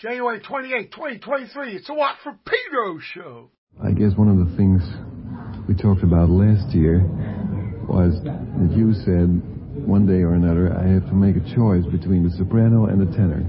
January 28, 2023. It's a Watt from Pedro show. I guess one of the things we talked about last year was that you said one day or another I have to make a choice between the soprano and the tenor.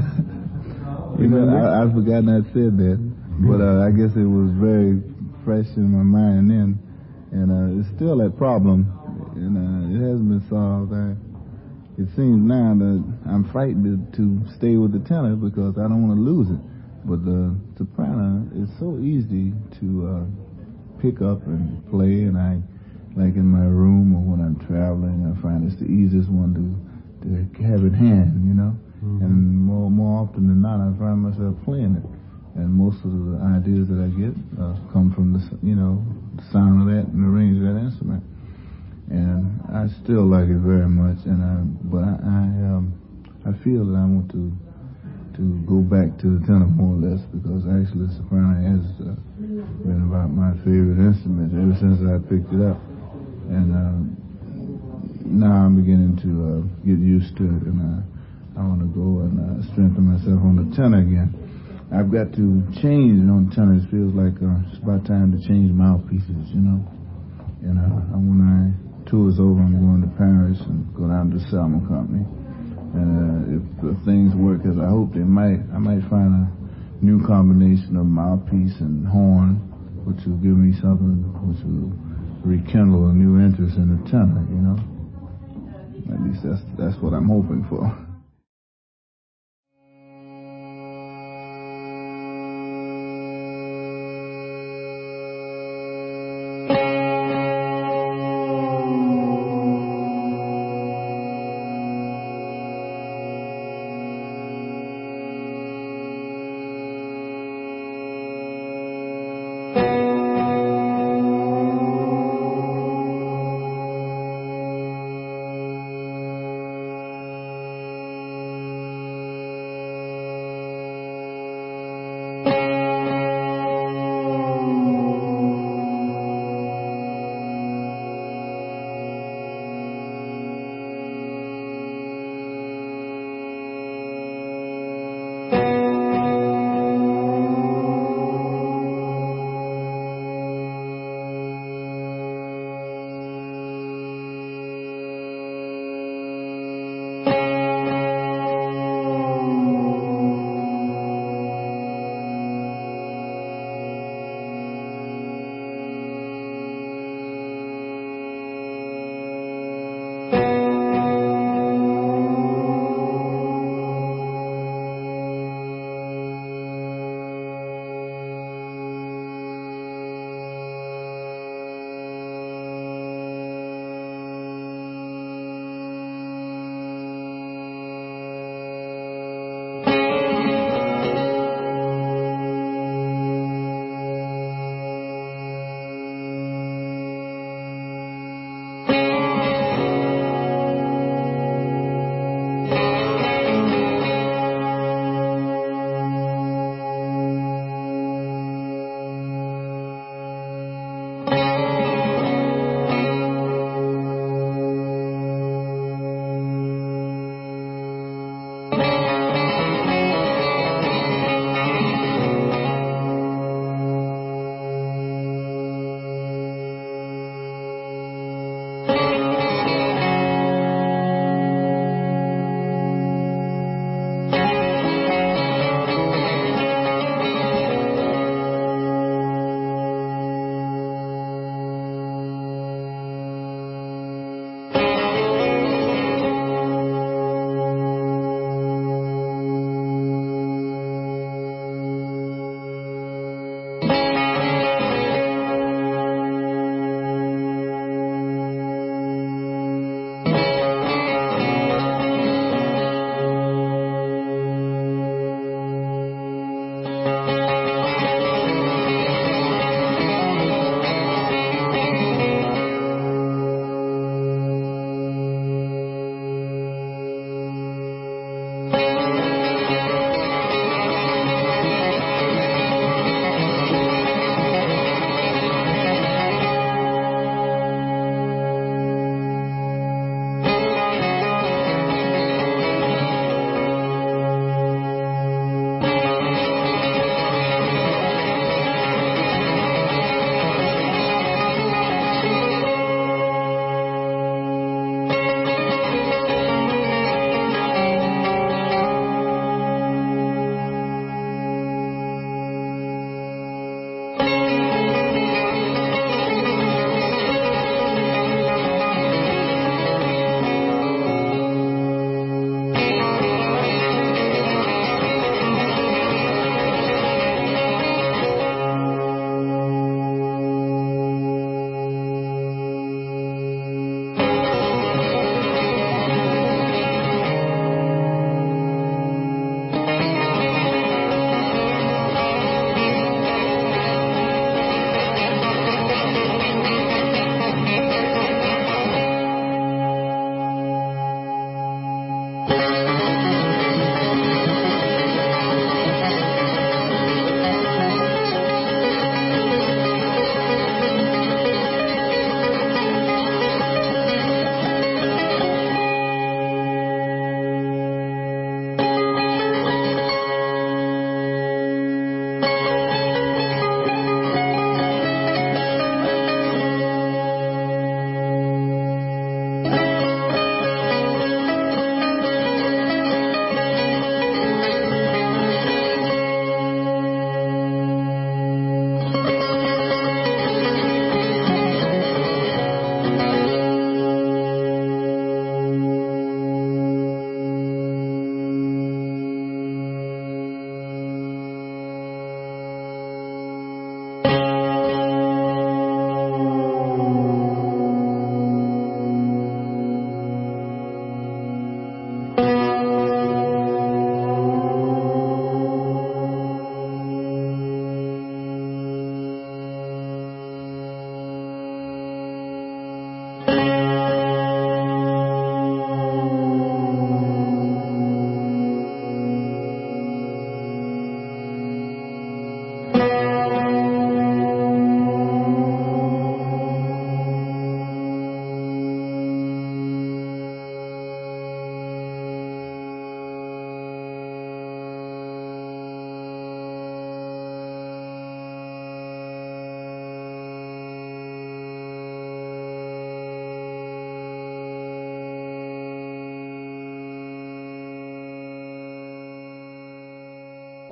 I've forgotten I said that, but I guess it was very fresh in my mind then, and it's still that problem, and it hasn't been solved. It seems now that I'm frightened to stay with the tenor because I don't want to lose it. But the soprano is so easy to pick up and play, and I, like in my room or when I'm traveling, I find it's the easiest one to have in hand, you know. Mm-hmm. And more often than not, I find myself playing it. And most of the ideas that I get come from the sound of that and the range of that instrument. And I still like it very much, but I feel that I want to go back to the tenor more or less, because actually the soprano has been about my favorite instrument ever since I picked it up, and now I'm beginning to get used to it, and I want to go and strengthen myself on the tenor again. I've got to change on tenor. It feels like it's about time to change mouthpieces, you know. And when I tour's over, I'm going to Paris and go down to the Salmon Company. And if things work as I hope they might, I might find a new combination of mouthpiece and horn, which will give me something which will rekindle a new interest in the tenor, you know. At least that's what I'm hoping for.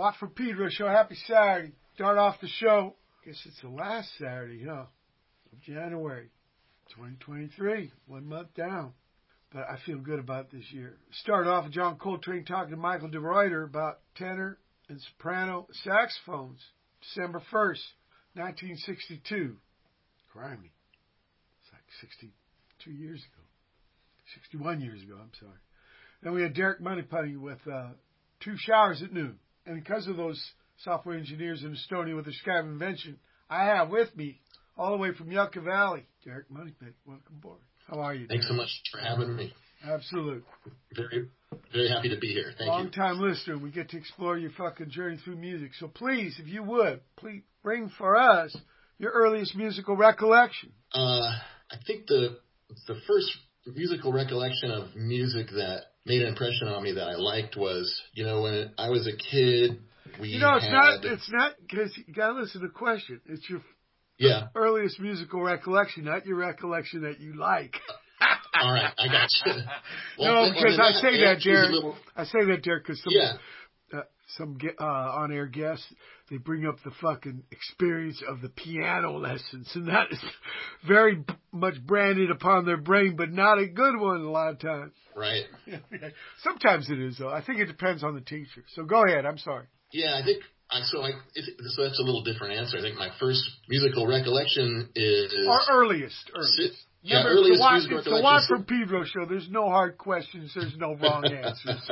Watt from Pedro show. Happy Saturday. Start off the show. Guess it's the last Saturday, huh? Of January 2023. 1 month down. But I feel good about this year. Start off with John Coltrane talking to Michael DeRuyter about tenor and soprano saxophones. December 1st, 1962. Crimey. It's like 62 years ago. 61 years ago, I'm sorry. Then we had Derek Moneypenny with 2 Showers at Noon. And because of those software engineers in Estonia with their Skype invention, I have with me, all the way from Yucca Valley, Derek Moneypenny. Welcome aboard. How are you, Derek? Thanks so much for having me. Absolutely. Very, very happy to be here. Thank you. Long-time listener. We get to explore your fucking journey through music. So please, if you would, please bring for us your earliest musical recollection. I think the first musical recollection of music that made an impression on me that I liked was, when I was a kid, it's not, because you got to listen to the question. It's your earliest musical recollection, not your recollection that you like. All right, I got you. No, because I say that, Derek, because some on-air guests, they bring up the fucking experience of the piano lessons, and that is very much branded upon their brain, but not a good one a lot of times. Right. Sometimes it is, though. I think it depends on the teacher. So go ahead. I'm sorry. Yeah, I think so that's a little different answer. I think my first musical recollection is... Or earliest. Remember, earliest it's the Watt from Pedro show. There's no hard questions. There's no wrong answers.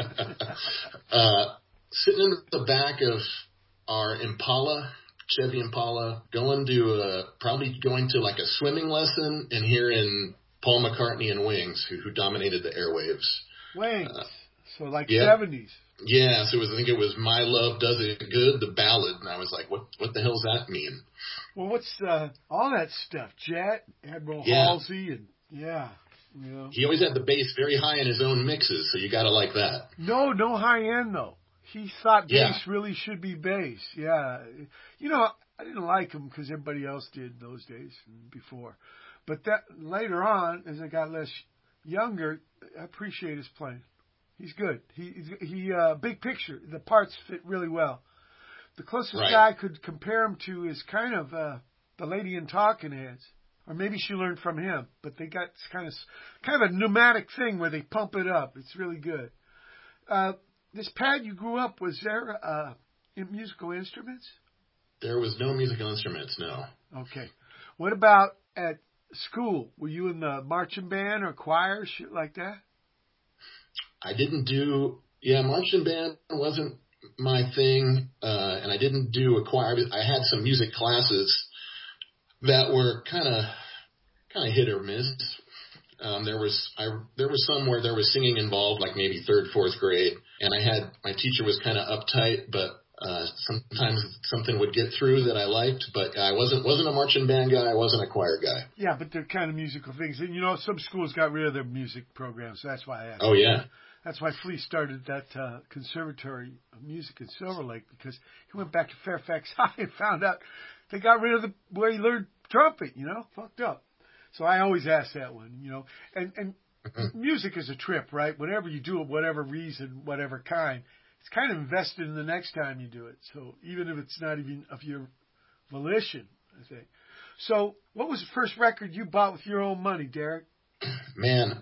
Sitting in the back of our Impala, Chevy Impala, probably going to like a swimming lesson and hearing Paul McCartney and Wings, who dominated the airwaves. Wings. So like 70s. Yeah, so I think it was My Love Does It Good, the ballad, and I was like, what the hell does that mean? Well, what's all that stuff? Jet, Admiral Halsey, and He always had the bass very high in his own mixes, so you got to like that. No high end, though. He thought bass really should be bass. Yeah. I didn't like him because everybody else did those days and before. But that later on, as I got less younger, I appreciate his playing. He's good. He big picture. The parts fit really well. The closest guy I could compare him to is kind of the lady in Talking Heads, or maybe she learned from him. But they got kind of a pneumatic thing where they pump it up. It's really good. This pad you grew up, was there musical instruments? There was no musical instruments, no. Okay. What about at school? Were you in the marching band or choir, shit like that? I didn't do, marching band wasn't my thing, and I didn't do a choir. I had some music classes that were kind of hit or miss. There was some where there was singing involved, like maybe 3rd, 4th grade, and my teacher was kind of uptight, but sometimes something would get through that I liked, but I wasn't a marching band guy. I wasn't a choir guy. Yeah, but they're kind of musical things. And, some schools got rid of their music programs. So that's why I asked. Oh, yeah. That's why Flea started that conservatory of music in Silver Lake, because he went back to Fairfax High and found out they got rid of where he learned trumpet, fucked up. So I always ask that one, and music is a trip, right? Whatever you do, whatever reason, whatever kind, it's kind of invested in the next time you do it. So even if it's not even of your volition, I think. So what was the first record you bought with your own money, Derek? Man,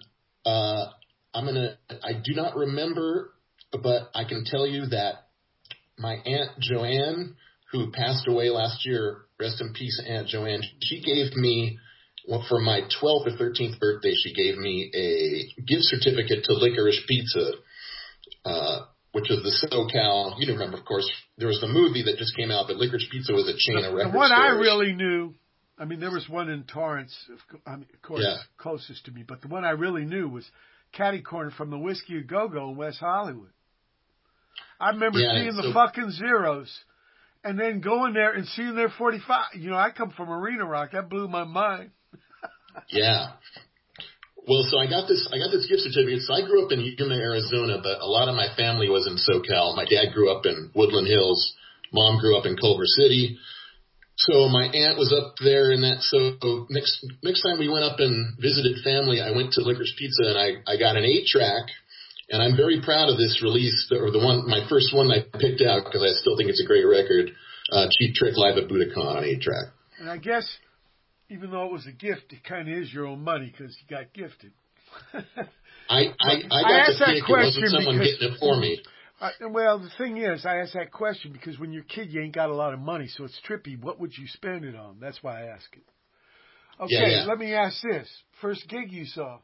I do not remember, but I can tell you that my Aunt Joanne, who passed away last year, rest in peace, Aunt Joanne, she gave me, for my 12th or 13th birthday, she gave me a gift certificate to Licorice Pizza, which was the SoCal. You remember, of course, there was the movie that just came out, but Licorice Pizza was a chain of record stores. The one I really knew, there was one in Torrance, of course, closest to me, but the one I really knew was Catty Corner from the Whiskey A Go-Go in West Hollywood. I remember seeing the fucking Zeros and then going there and seeing their 45. I come from Arena Rock. That blew my mind. Yeah. Well, so I got this gift certificate. So I grew up in Yuma, Arizona, but a lot of my family was in SoCal. My dad grew up in Woodland Hills. Mom grew up in Culver City. So my aunt was up there in that. So next time we went up and visited family, I went to Licorice Pizza and I got an 8-track And I'm very proud of this release, or my first one I picked out because I still think it's a great record. Cheap Trick Live at Budokan on 8-track. And I guess, even though it was a gift, it kind of is your own money because you got gifted. I got to pick. It wasn't someone getting it for me. Well, the thing is, I asked that question because when you're a kid, you ain't got a lot of money, so it's trippy. What would you spend it on? That's why I ask it. Okay, yeah. Let me ask this. First gig you saw?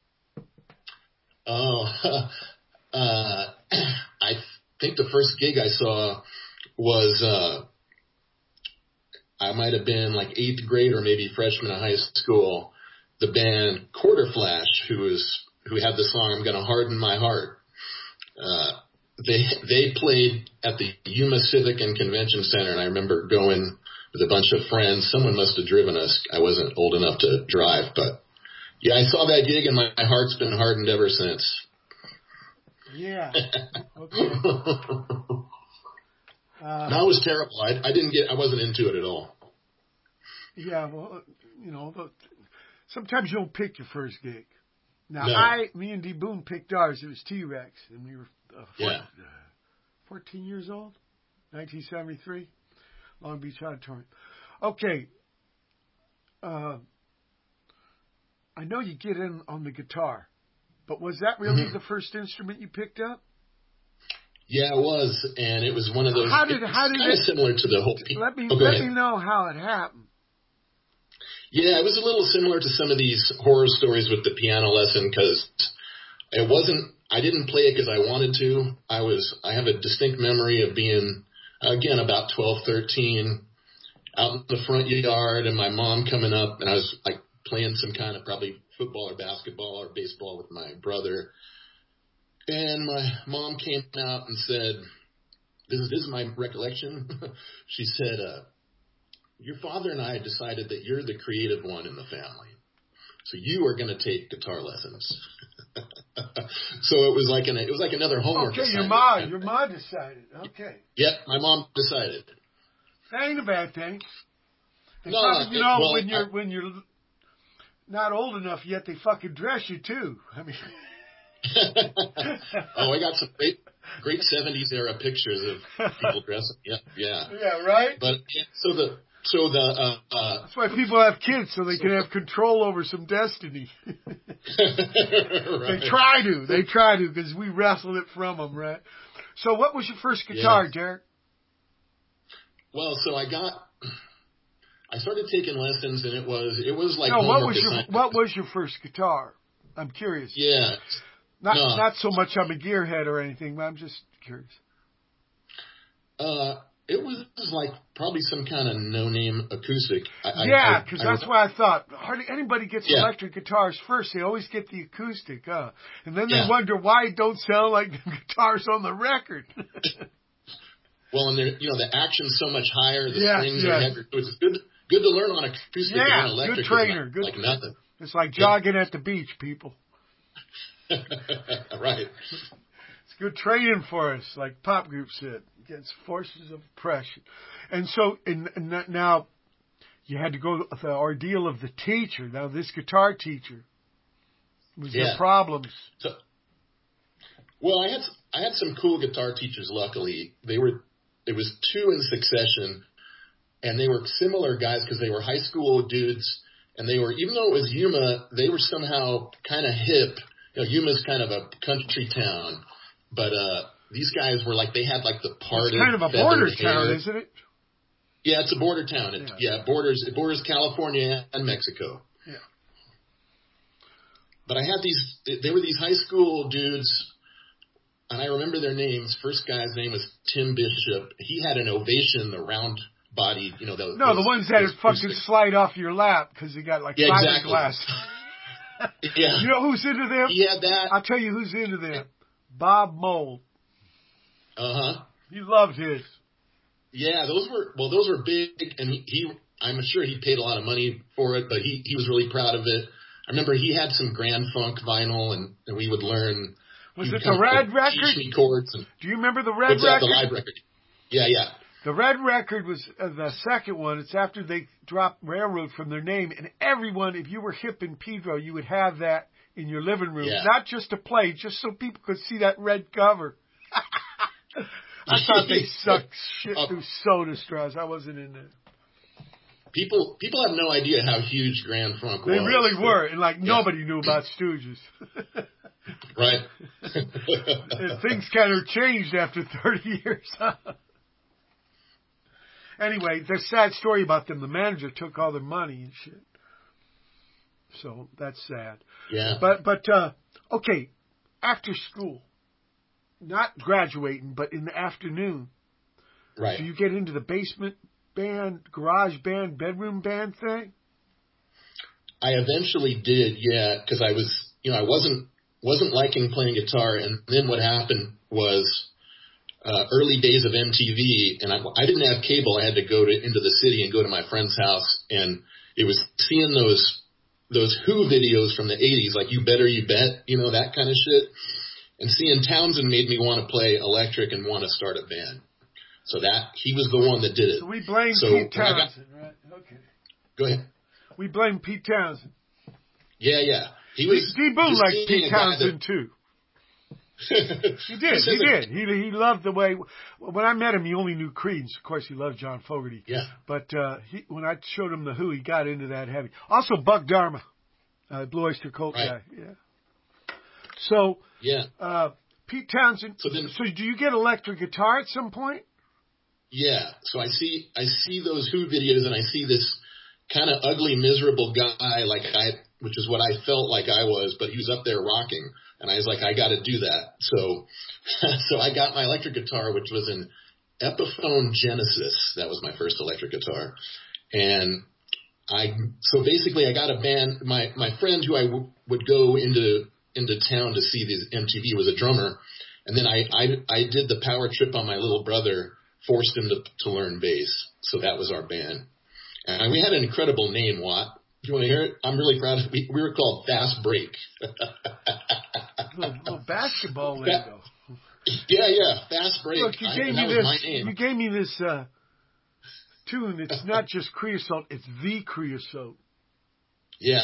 Oh, I think the first gig I saw was, I might have been like 8th grade or maybe freshman in high school. The band Quarter Flash, who had the song "I'm Gonna Harden My Heart." They played at the Yuma Civic and Convention Center, and I remember going with a bunch of friends. Someone must have driven us. I wasn't old enough to drive, but yeah, I saw that gig, and my heart's been hardened ever since. Yeah. Okay. That was terrible. I wasn't into it at all. Yeah, well, sometimes you don't pick your first gig. Now, No. me and D. Boone picked ours. It was T-Rex, and we were 14 years old, 1973, Long Beach Auditorium. Okay. I know you get in on the guitar, but was that really the first instrument you picked up? Yeah, it was, and it was one of those. How did kind of similar to the whole. Let me know how it happened. Yeah, it was a little similar to some of these horror stories with the piano lesson because it wasn't. I didn't play it because I wanted to. I have a distinct memory of being, again, about 12, 13, out in the front yard, and my mom coming up, and I was like playing some kind of probably football or basketball or baseball with my brother. And my mom came out and said, this is my recollection. She said, your father and I decided that you're the creative one in the family. So you are going to take guitar lessons. So it was like another homework assignment. Okay, your mom decided. Okay. Yep, my mom decided. That ain't a bad thing. And no, probably, when you're not old enough yet, they fucking dress you too. I mean. Oh, I got some great 70s era pictures of people dressing. Yeah. Yeah, right? But that's why people have kids, so they can have control over some destiny. Right. They try to, because we wrestled it from them, right? So what was your first guitar, Derek? Well, so I started taking lessons, and it was like what was your first guitar? I'm curious. Yeah. Not so much I'm a gearhead or anything, but I'm just curious. It was like probably some kind of no-name acoustic. Because that's why I thought hardly anybody gets electric guitars first. They always get the acoustic, and then they wonder why it don't sound like the guitars on the record. Well, and the action's so much higher, the strings are heavier. So it's good to learn on acoustic. Yeah, and electric good trainer. is like nothing. It's like jogging at the beach, people. Right. It's good training for us, like Pop Group said, against forces of oppression. And so, now, you had to go the ordeal of the teacher. Now, this guitar teacher, was there problems? So, well, I had some cool guitar teachers, luckily. It was two in succession, and they were similar guys because they were high school dudes, and they were, even though it was Yuma, they were somehow kind of hip. Yuma's kind of a country town, but these guys were like, they had like the parted. It's kind of a border town, isn't it? Yeah, it's a border town. It borders California and Mexico. Yeah. But I had they were these high school dudes, and I remember their names. First guy's name was Tim Bishop. He had an Ovation, the round body, the ones that fucking slide off your lap because you got like fiberglass. Yeah. You know who's into them? He had that. I'll tell you who's into them. Bob Mould. Uh-huh. He loved his. Yeah, those were big, and I'm sure he paid a lot of money for it, but he was really proud of it. I remember he had some Grand Funk vinyl, and we would learn. Was it the Red record? Chords and, do you remember the Red record? The live record. Yeah. The Red record was the second one. It's after they dropped Railroad from their name, and everyone, if you were hip in Pedro, you would have that in your living room, Yeah. not just to play, just so people could see that red cover. I thought they sucked shit through soda straws. I wasn't in there. People have no idea how huge Grand Funk was. They really were, and nobody knew about Stooges. Right. And things kind of changed after 30 years. Anyway, the sad story about them. The manager took all their money and shit. So that's sad. Yeah. But okay, after school, not graduating, but in the afternoon. Right. So you get into the basement band, garage band, bedroom band thing? I eventually did, yeah, because I was, I wasn't liking playing guitar, and then what happened was early days of MTV, and I didn't have cable. I had to go into the city and go to my friend's house, and it was seeing those Who videos from the 80s, like You Better You Bet, that kind of shit, and seeing Townsend made me want to play electric and want to start a band. So he was the one that did it. So we blame Pete Townsend, right? Okay. Go ahead. We blame Pete Townsend. Yeah. He was. D. Boone liked Pete Townsend too. He did. He loved the way. When I met him, he only knew Creedence. Of course, he loved John Fogerty. Yeah. But when I showed him the Who, he got into that heavy. Also, Buck Dharma, Blue Oyster Cult guy. Yeah. So. Yeah. Pete Townsend. So do you get electric guitar at some point? Yeah. So I see those Who videos, and I see this kind of ugly, miserable guy, which is what I felt like I was, but he was up there rocking. And I was like, I got to do that. So I got my electric guitar, which was an Epiphone Genesis. That was my first electric guitar. And so basically I got a band. My friend who I would go into town to see these MTV was a drummer. And then I did the power trip on my little brother, forced him to learn bass. So that was our band. And we had an incredible name, Watt. Do you want to hear it? I'm really proud of it. We were called Fast Break. little basketball lingo. Yeah, Fast Break. Look, you gave me this tune. It's not just creosote, it's the creosote. Yeah.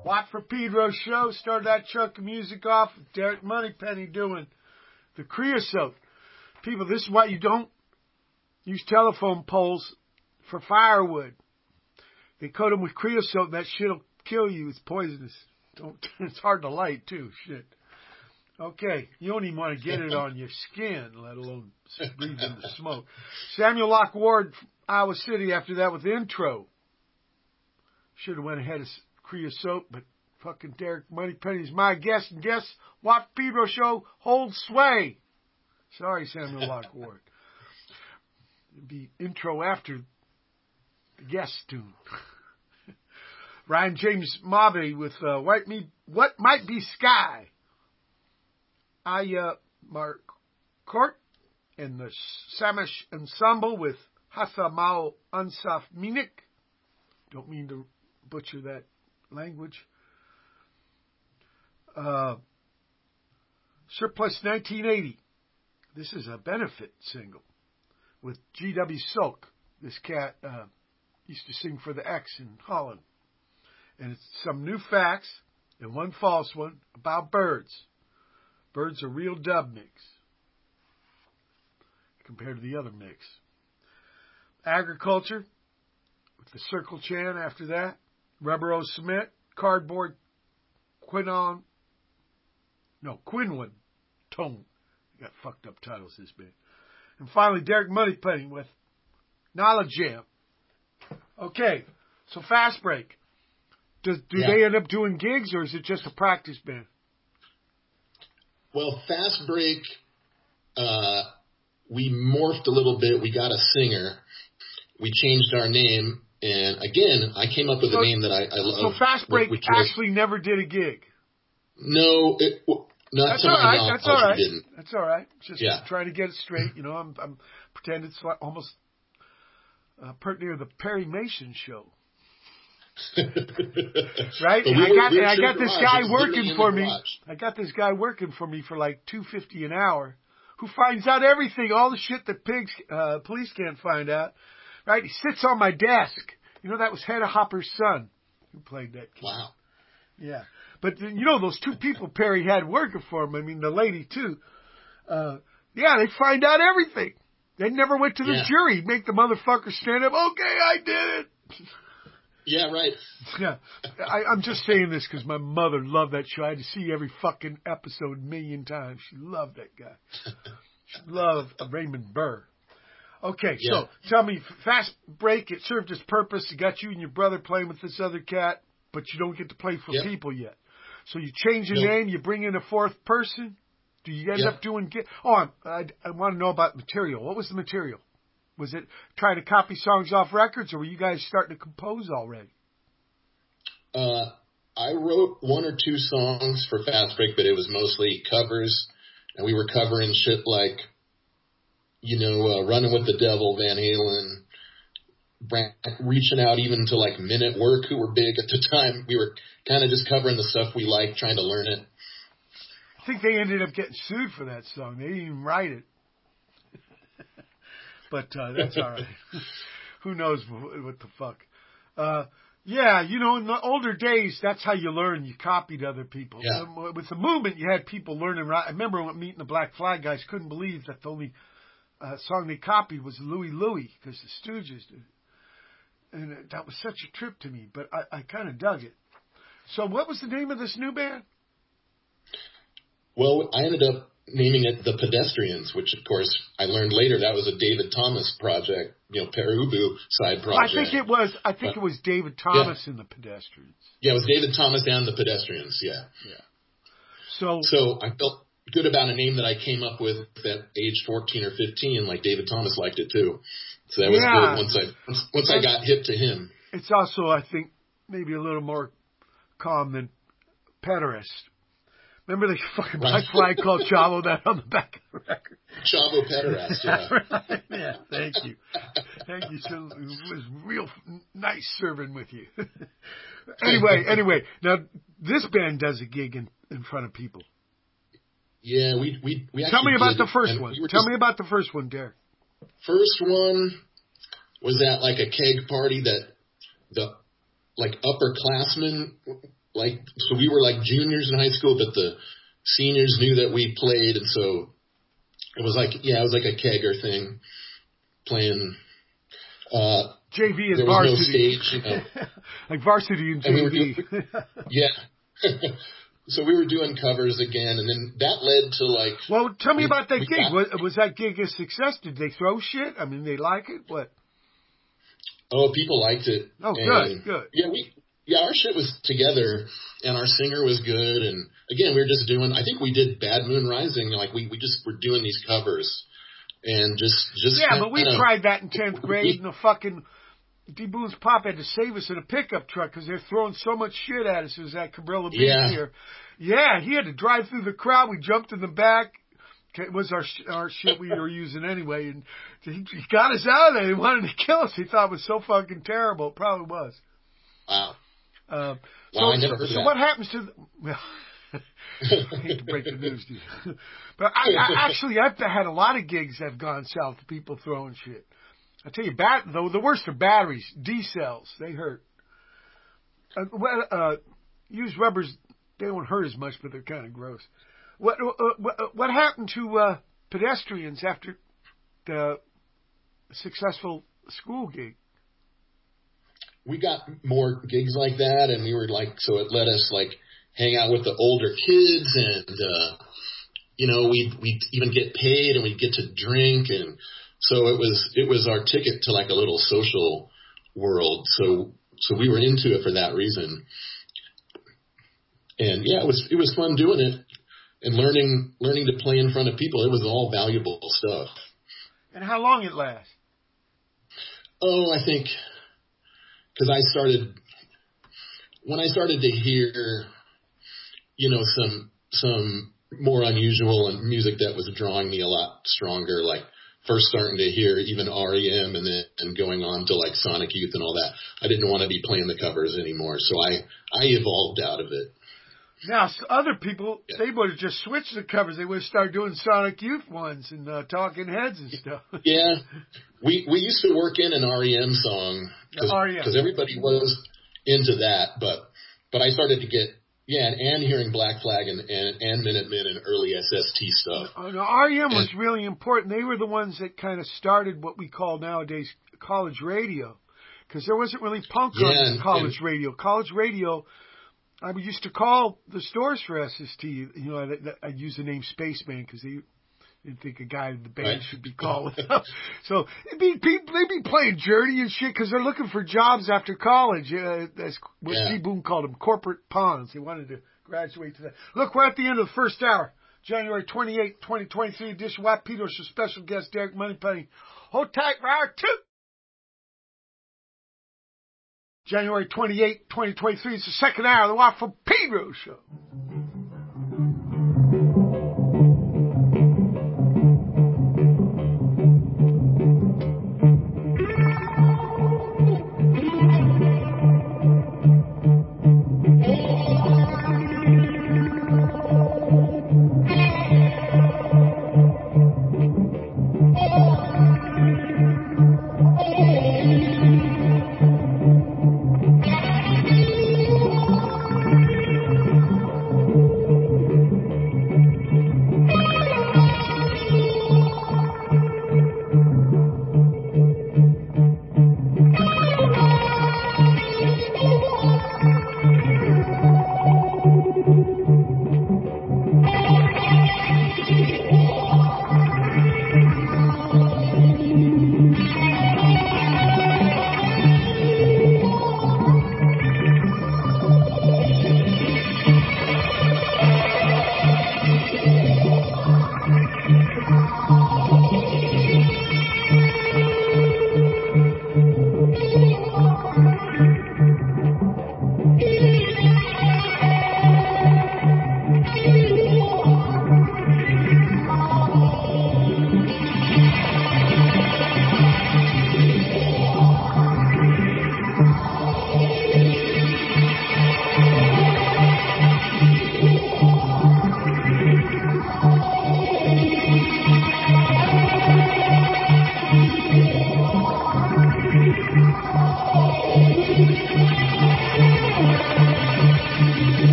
Watt for Pedro show. Started that chunk of music off with Derek Moneypenny doing the creosote. People, this is why you don't use telephone poles for firewood. They coat them with creosote and that shit'll kill you. It's poisonous. It's hard to light too. Shit. Okay. You don't even want to get it on your skin, let alone breathe in the smoke. Samuel Locke Ward, Iowa City after that with the intro. Should have went ahead of creosote, but fucking Derek Moneypenny's my guest, and guess what? Pedro show holds sway. Sorry, Samuel Locke Ward. It'd be intro after the guest tune. Ryan James Mabe with What Might Be Sky. Mark Court and the Samish Ensemble with Hasamao Ansaf Minik. Don't mean to butcher that language. Surplus 1980. This is a benefit single with G.W. Silk. This cat used to sing for the X in Holland. And it's some new facts and one false one about birds. Birds are real dub mix compared to the other mix. Agriculture with the Circle Chan after that. Rubber O Cement, Cardboard, Quinlan Tone. Got fucked up titles, this band. And finally, Derek Moneypenny with Knowledge Jam. Okay, so Fast Break. Do they end up doing gigs, or is it just a practice band? Well, Fast Break, we morphed a little bit. We got a singer. We changed our name. And again, I came up with a name that I love. So Fast Break actually never did a gig? No, not to my knowledge. That's all right. Didn't. That's all right. Just trying to get it straight. You know, I'm pretending it's like almost pert near the Perry Mason show. Right? And I got this guy working for me. I got this guy working for me for like $2.50 an hour, who finds out everything, all the shit that police can't find out. Right? He sits on my desk. You know, that was Hedda Hopper's son who played that kid. Wow. Yeah. But, you know, those two people Perry had working for him, I mean, the lady too, they find out everything. They never went to the jury. Make the motherfucker stand up. Okay, I did it. Yeah, right. Yeah. I'm just saying this because my mother loved that show. I had to see every fucking episode a million times. She loved that guy. She loved Raymond Burr. Okay, so tell me, Fast Break, it served its purpose. It got you and your brother playing with this other cat, but you don't get to play for people yet. So you change the name, you bring in a fourth person. Do you end up doing... I want to know about material. What was the material? Was it trying to copy songs off records, or were you guys starting to compose already? I wrote one or two songs for Fast Break, but it was mostly covers, and we were covering shit like, Running with the Devil, Van Halen, reaching out even to like Men at Work, who were big at the time. We were kind of just covering the stuff we liked, trying to learn it. I think they ended up getting sued for that song. They didn't even write it. But that's all right. Who knows what the fuck. In the older days, that's how you learn. You copied other people. Yeah. With the movement, you had people learning. I remember meeting the Black Flag guys, couldn't believe that the only song they copied was Louie Louie, because the Stooges did. And that was such a trip to me, but I kind of dug it. So what was the name of this new band? Well, I ended up naming it The Pedestrians, which, of course, I learned later that was a David Thomas project, Perubu side project. I think it was David Thomas and The Pedestrians. Yeah, it was David Thomas and The Pedestrians, yeah. So I felt good about a name that I came up with at age 14 or 15, like David Thomas liked it too. So that was good once I got hip to him. It's also, I think, maybe a little more calm than Pederast. Remember the fucking Black Flag called Chavo that on the back of the record? Chavo Pederast, yeah. Right. Yeah, thank you. Thank you. So it was real nice serving with you. Anyway, now this band does a gig in front of people. Yeah, we actually Tell me about the first one. Tell me about the first one, Derek. First one was at like a keg party that the like upperclassmen so we were like juniors in high school, but the seniors knew that we played, and so it was like a kegger thing, playing. JV and there was varsity. no stage, you know. Like varsity and JV. Yeah. So we were doing covers again, and then that led to like. Well, tell me about that gig. Was that gig a success? Did they throw shit? I mean, they like it? What? Oh, people liked it. Oh, and good. Yeah, our shit was together, and our singer was good, and again, we were just doing. I think we did Bad Moon Rising. Like we just were doing these covers, and just. Yeah, but we tried that in 10th grade, and the fucking D. Boone's Pop had to save us in a pickup truck because they're throwing so much shit at us. It was at Cabrilla Beach here. Yeah, he had to drive through the crowd. We jumped in the back. It was our shit we were using anyway, and he got us out of there. He wanted to kill us. He thought it was so fucking terrible. It probably was. Wow. I never heard of that. What happens to I hate to break the news to you. But I've had a lot of gigs that have gone south of people throwing shit. I tell you, the worst are batteries, D-cells. They hurt. Used rubbers, they don't hurt as much, but they're kind of gross. What happened to pedestrians after the successful school gig? We got more gigs like that, and we were like, so it let us like hang out with the older kids, and we'd even get paid, and we'd get to drink, and so it was our ticket to like a little social world. So we were into it for that reason, and yeah, it was fun doing it and learning to play in front of people. It was all valuable stuff. And how long it lasts? Oh, I think. Because when I started to hear, some more unusual and music that was drawing me a lot stronger, like first starting to hear even REM and going on to like Sonic Youth and all that, I didn't want to be playing the covers anymore. So I evolved out of it. Now, other people, they would have just switched the covers. They would have started doing Sonic Youth ones and Talking Heads and stuff. Yeah. We used to work in an REM song because everybody was into that, but I started to get, and hearing Black Flag and Minutemen and early SST stuff. REM was really important. They were the ones that kind of started what we call nowadays college radio, because there wasn't really punk on college radio. College radio, I used to call the stores for SST. I'd use the name Spaceman because they didn't think a guy in the band should be calling up. So they'd be playing Journey and shit because they're looking for jobs after college. That's what T. Boone called them, corporate pawns. They wanted to graduate to that. Look, we're at the end of the first hour. January 28, 2023 edition. Watt Peters for special guest Derek Moneypenny. Hold tight for hour 2. January 28, 2023. It's the second hour of the Watt from Pedro Show.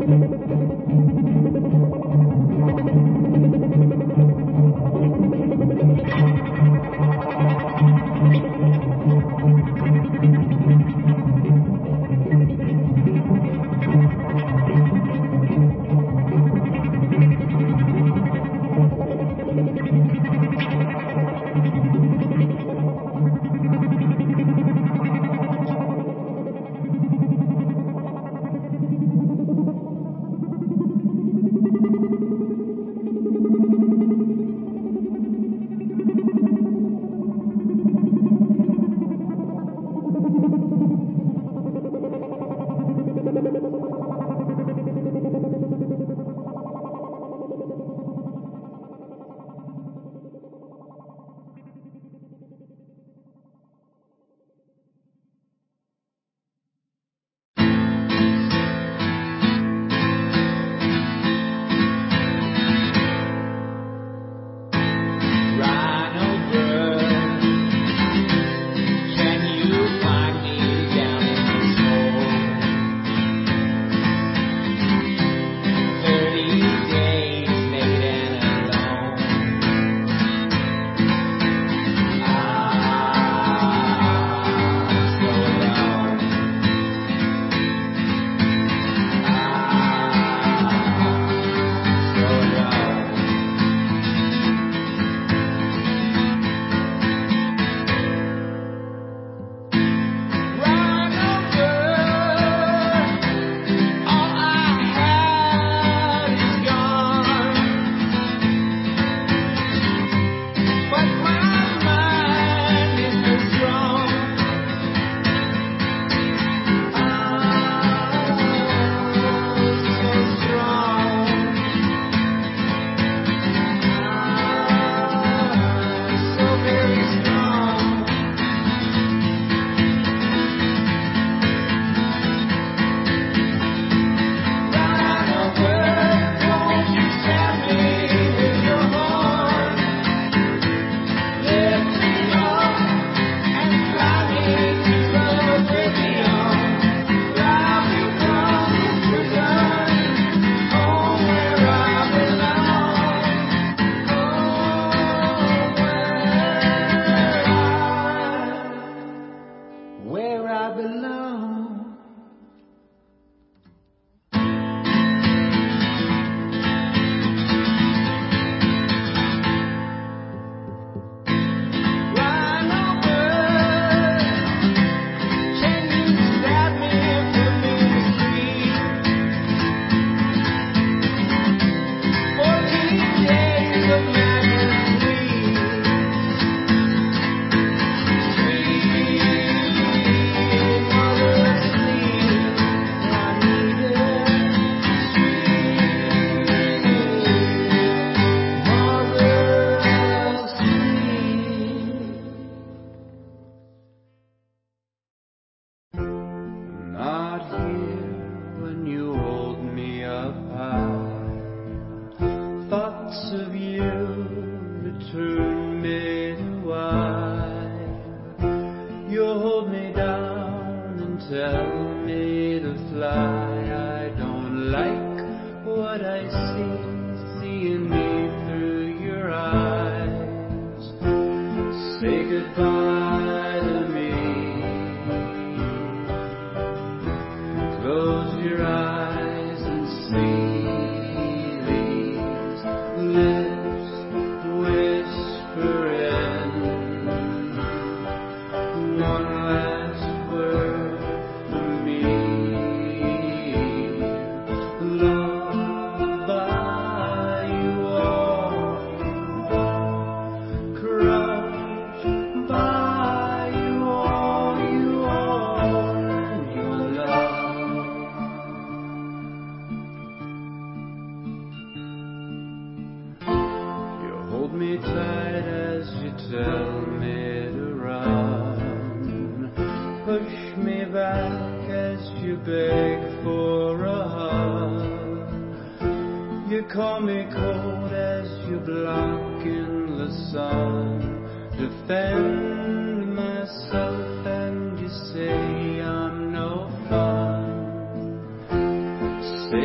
Say goodbye.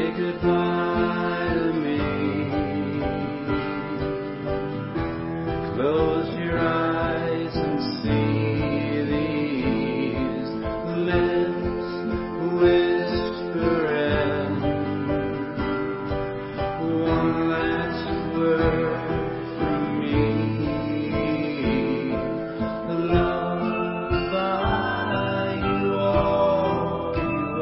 goodbye to me. Close your eyes and see these lips whispering one last word from me. Love, you all,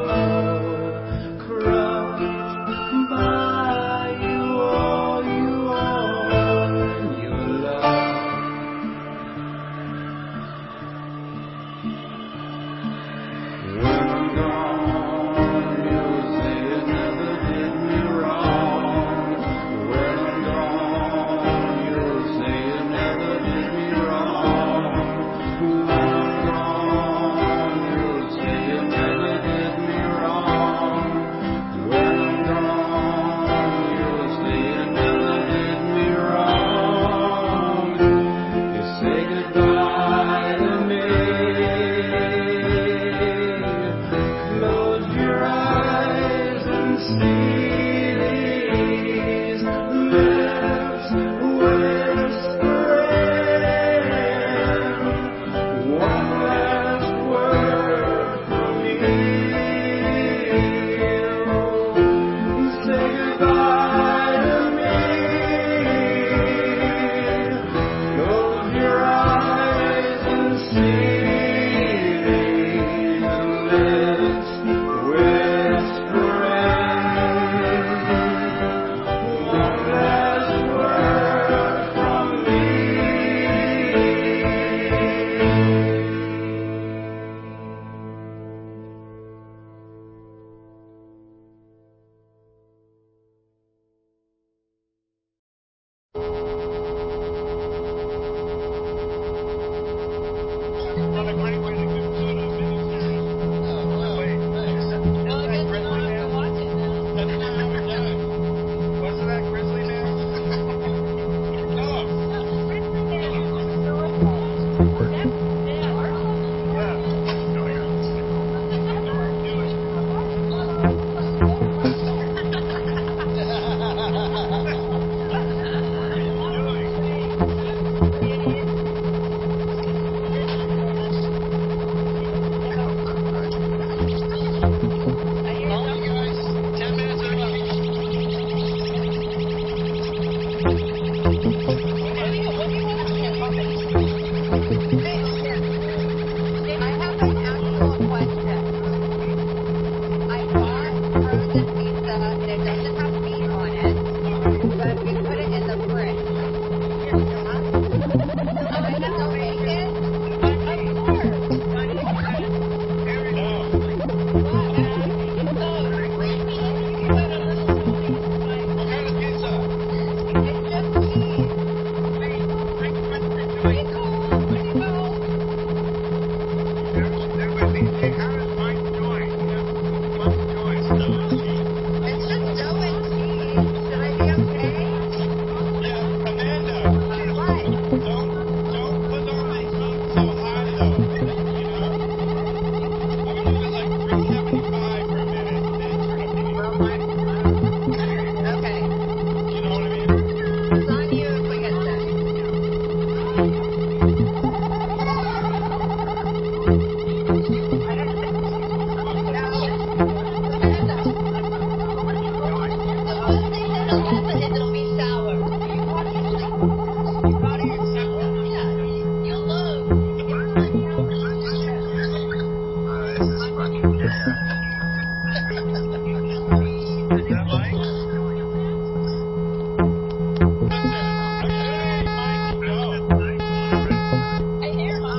crushed by you all, and your love. When I'm gone, you'll say it never did me wrong. When I'm gone, you'll say it never did me wrong. When I'm gone, you'll say it never did me wrong. When I'm gone, you'll say it never did me wrong. You say goodbye to me. Close your eyes and see these lips whispering one last word from me. Say goodbye to me. Close your eyes and see these lips whispering one last word from me. What a great way to conclude a miniseries. Wait, thanks. Well, I guess you don't have to watch it now. That's why I haven't done it. Wasn't that Grizzly Man? Oh, yeah. All right, guys. 10 minutes are up. I have an actual question. I bought frozen pizza and it doesn't have meat on it, but we put it in the fridge. Can I still make it? Of course. No. What kind of pizza? It's just cheese. It's just dough and cheese. Should I be okay? Yeah, Amanda. What? Don't put on the heat so high though. You know? I'm gonna do it like 375 for a minute and then turn up the heat. Okay. You know what I mean? It's on you if we get sick. It'll be sour. You'll lose. This is fucking gay. Is that Mike? Listen. Hey, Mikey, go. I hear him.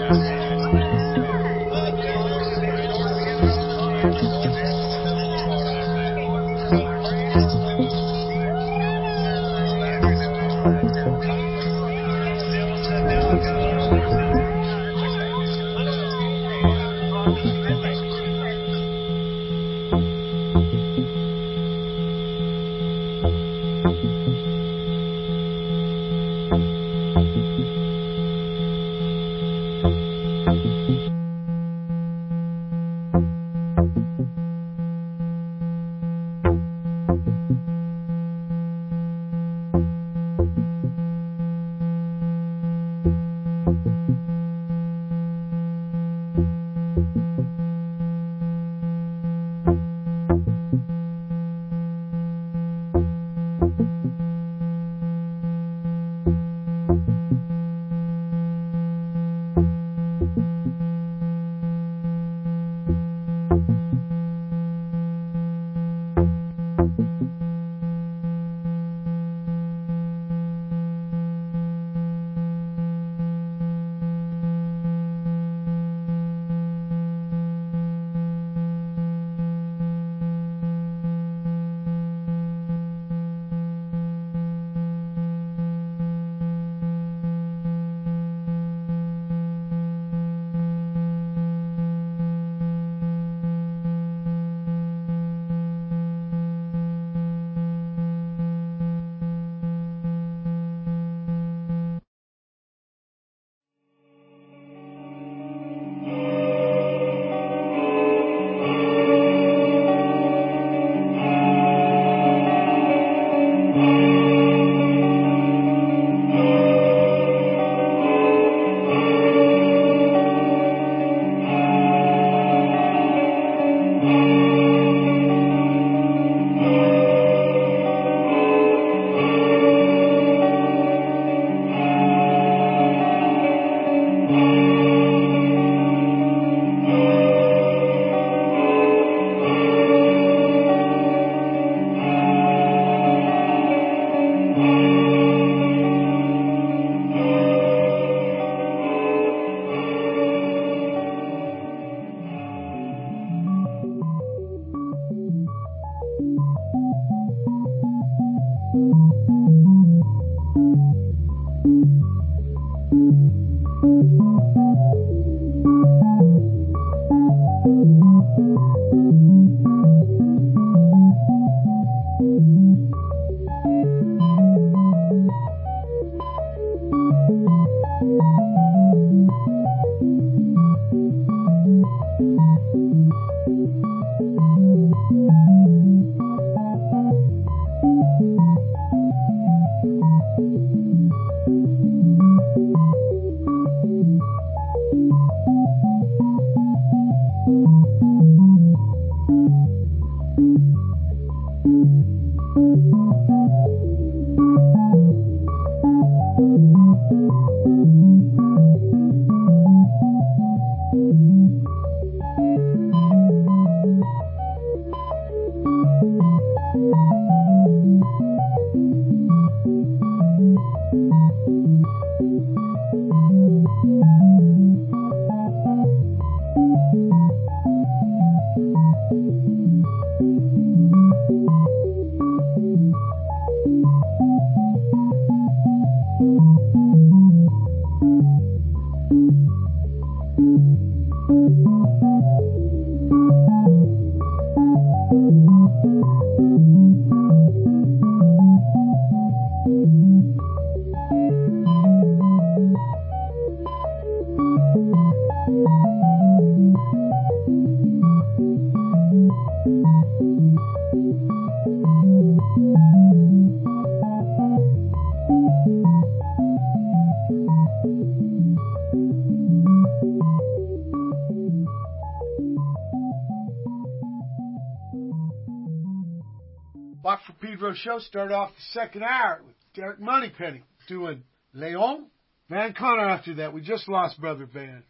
Bach for Pedro show started off the second hour with Derek Moneypenny doing Leon. Van Connor after that. We just lost Brother Van.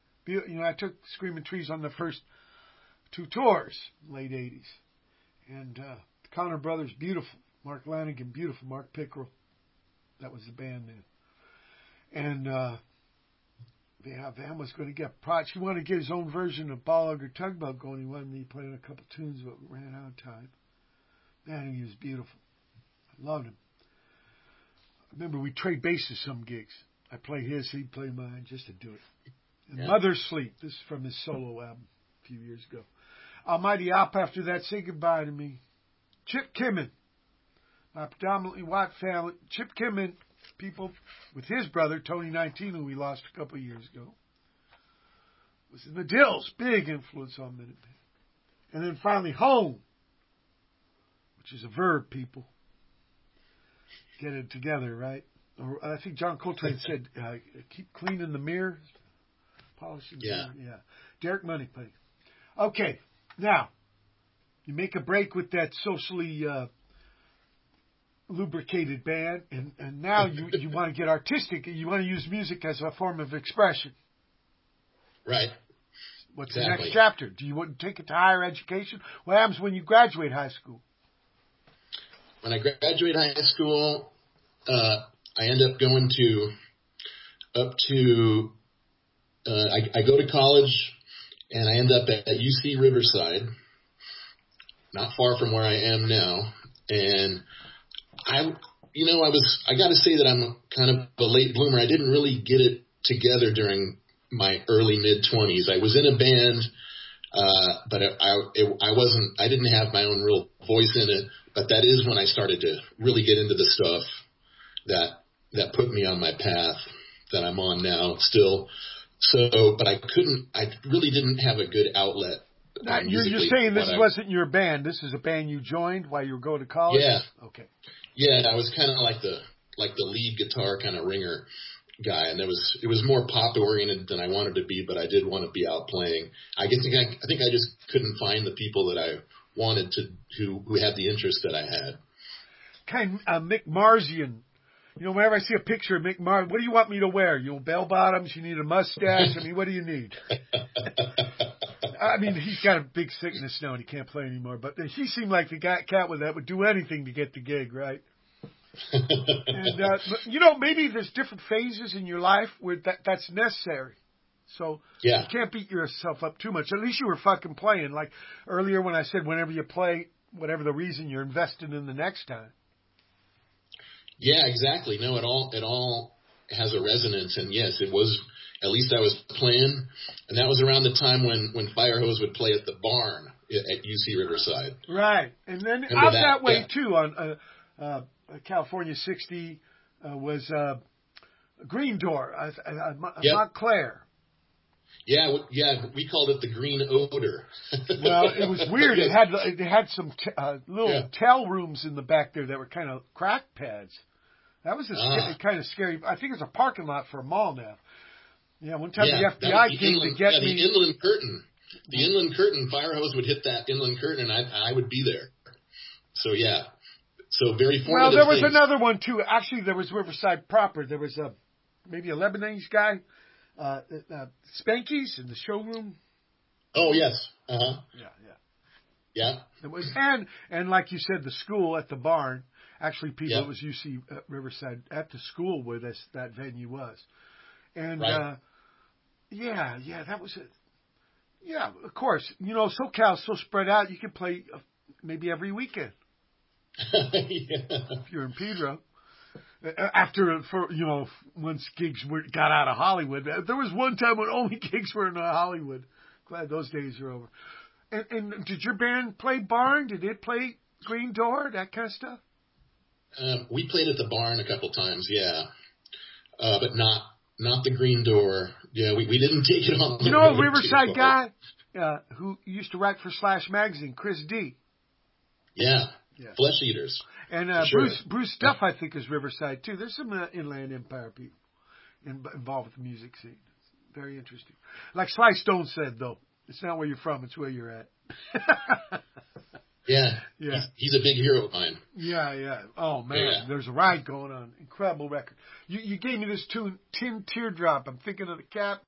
I took Screaming Trees on the first two tours, late 80s. And the Connor brothers, beautiful. Mark Lanigan, beautiful. Mark Pickrell. That was the band then. And Yeah, Van was going to get props. He wanted to get his own version of Ball Hugger Tugboat going. He wanted me playing a couple tunes, but we ran out of time. Man, he was beautiful. I loved him. I remember we trade basses some gigs. I play his, he'd play mine, just to do it. And Yeah. Mother's Sleep. This is from his solo album a few years ago. Almighty Op after that, say goodbye to me. Chip Kimmin, my predominantly white family. Chip Kimmin, people with his brother, Tony 19, who we lost a couple of years ago, was in the Dills. Big influence on Minutemen. And then finally, Home, which is a verb, people. Get it together, right? Or I think John Coltrane said, keep cleaning the mirror. Polishing the Yeah. mirror. Yeah. Derek Moneypenny. Okay, now, you make a break with that socially lubricated band, and now you want to get artistic. You want to use music as a form of expression. Right. What's the Exactly. next chapter? Do you want to take it to higher education? What happens when you graduate high school? When I graduate high school, I end up going I go to college, and I end up at UC Riverside, not far from where I am now. And I got to say that I'm kind of a late bloomer. I didn't really get it together during my early mid-20s. I was in a band, but I didn't have my own real voice in it. But that is when I started to really get into the stuff that put me on my path that I'm on now still. So, but I really didn't have a good outlet. Now, you're saying this wasn't your band. This is a band you joined while you were going to college? Yeah. Okay. Yeah, I was kind of like the lead guitar kind of ringer guy, and it was more pop oriented than I wanted to be, but I did want to be out playing. I think I just couldn't find the people that I wanted to who had the interest that I had. Kind of Mick Marzian. You know, whenever I see a picture of Mick Mars, what do you want me to wear? You know, bell bottoms? You need a mustache? I mean, what do you need? I mean, he's got a big sickness now and he can't play anymore. But he seemed like the cat with that would do anything to get the gig, right? And you know, maybe there's different phases in your life where that's necessary. So Yeah. you can't beat yourself up too much. At least you were fucking playing. Like earlier when I said, whenever you play, whatever the reason, you're invested in the next time. Yeah, exactly. No, it all has a resonance, and yes, it was. At least I was playing, and that was around the time when Firehose would play at the barn at UC Riverside. Right, and then Remember out that? that way Yeah. too on California 60 was Green Door, Yep. Montclair. Yeah, we called it the Green Odor. Well, it was weird. It had some little tell rooms in the back there that were kind of crack pads. That was kind of scary. I think it's a parking lot for a mall now. Yeah, one time the FBI came to get me. The Inland Curtain. The Inland Curtain, Firehose would hit that Inland Curtain, and I would be there. So, yeah. So, very formative. Well, there was things. another one, too. Actually, there was Riverside proper. There was maybe a Lebanese guy, Spanky's in the showroom. Oh, yes. Uh-huh. Yeah. It was, and like you said, the school at the barn. Actually, people, Yeah. it was UC Riverside at the school where that venue was. And, Right. that was it. Yeah, of course. You know, SoCal's so spread out, you can play maybe every weekend Yeah. if you're in Pedro. Once gigs got out of Hollywood. There was one time when only gigs were in Hollywood. Glad those days are over. And did your band play barn? Did it play Green Door, that kind of stuff? We played at the barn a couple times, yeah. But not the Green Door. Yeah, we didn't take it on. You know a Riverside guy who used to write for Slash Magazine, Chris D. Yeah. Flesh Eaters. And sure. Bruce Duff, I think, is Riverside, too. There's some Inland Empire people involved with the music scene. It's very interesting. Like Sly Stone said, though, it's not where you're from, it's where you're at. Yeah. He's a big hero of mine. Yeah. Oh, man. Yeah. There's a ride going on. Incredible record. You gave me this tune, Tin Teardrop. I'm thinking of the Cap.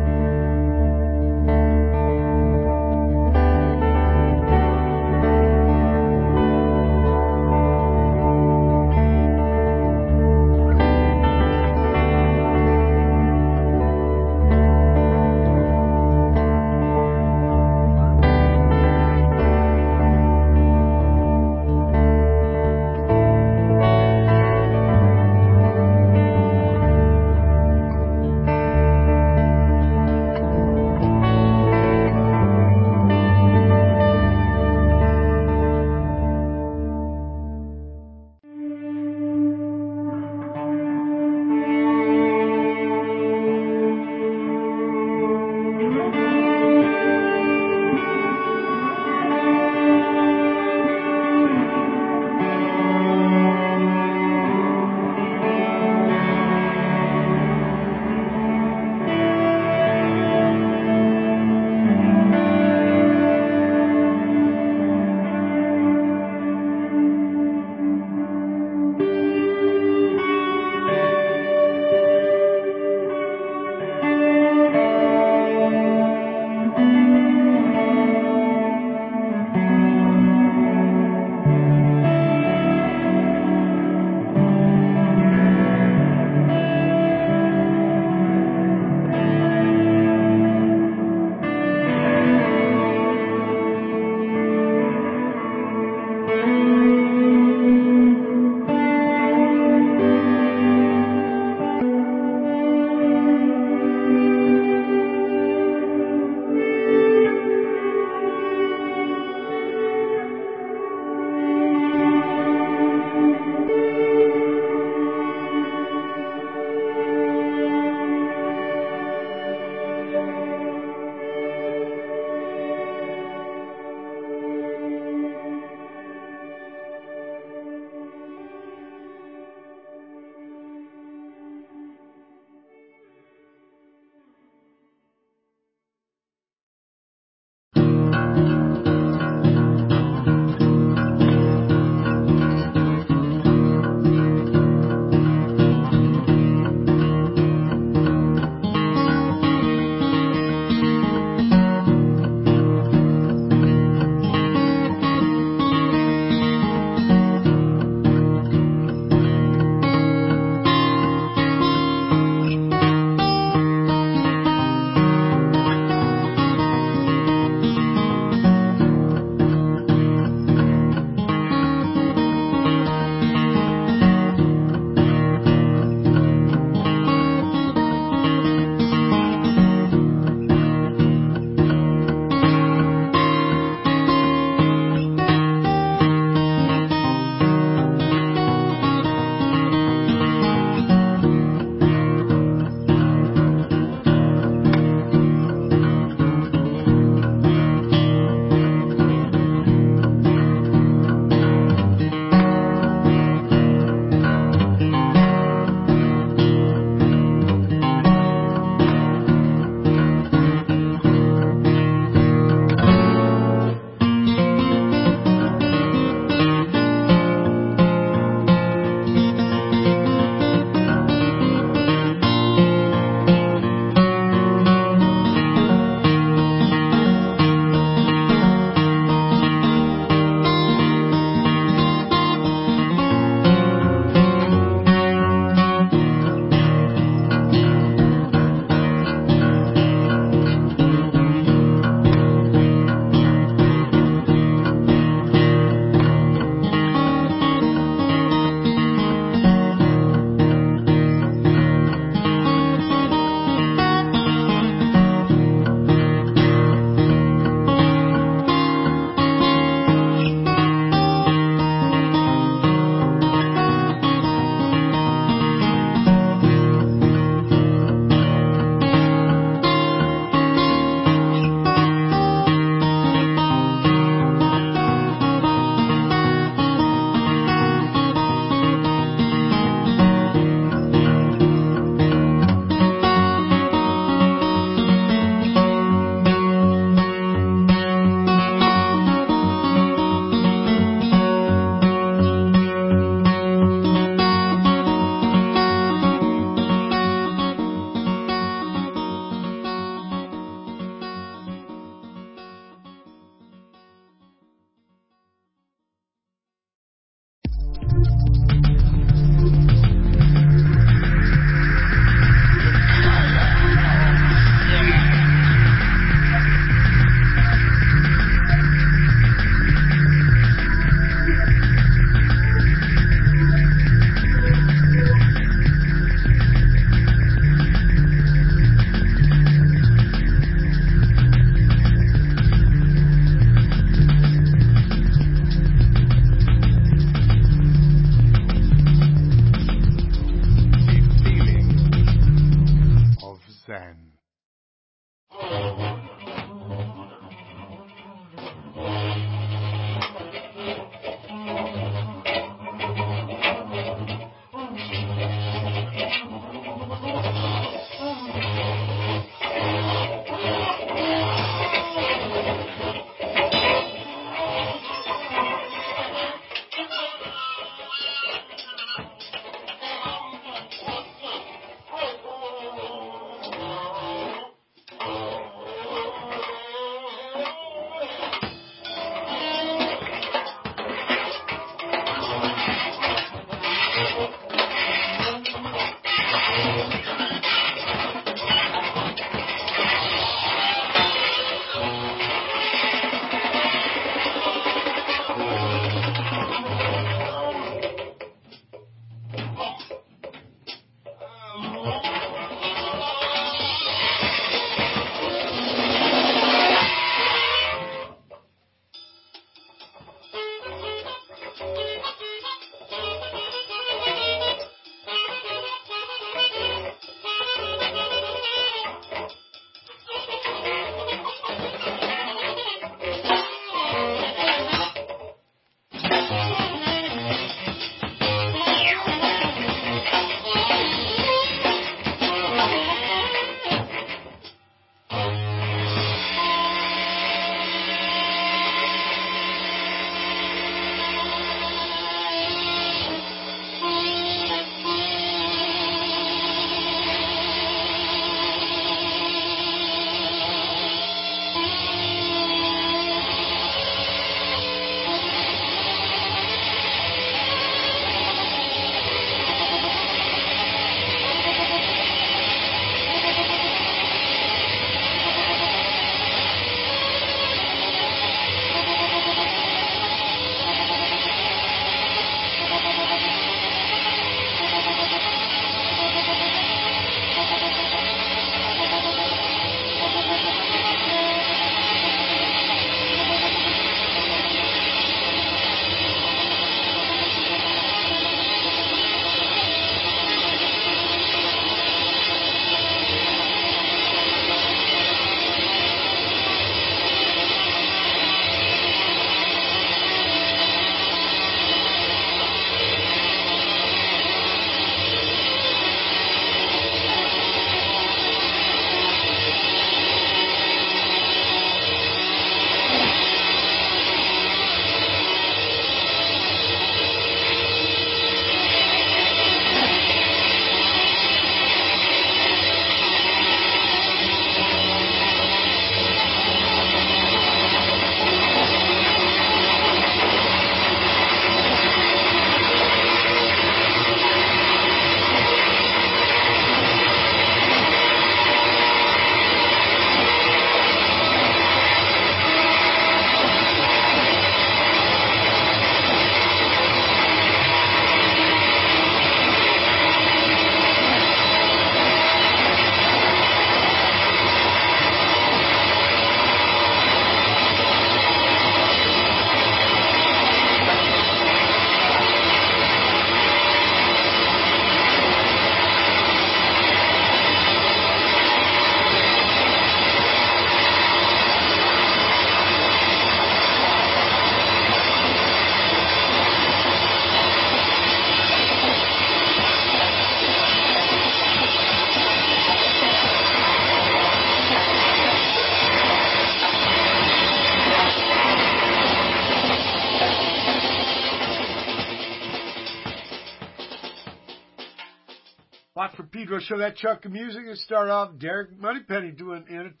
Watt from Pedro show that chunk of music and start off Derek Moneypenny doing in a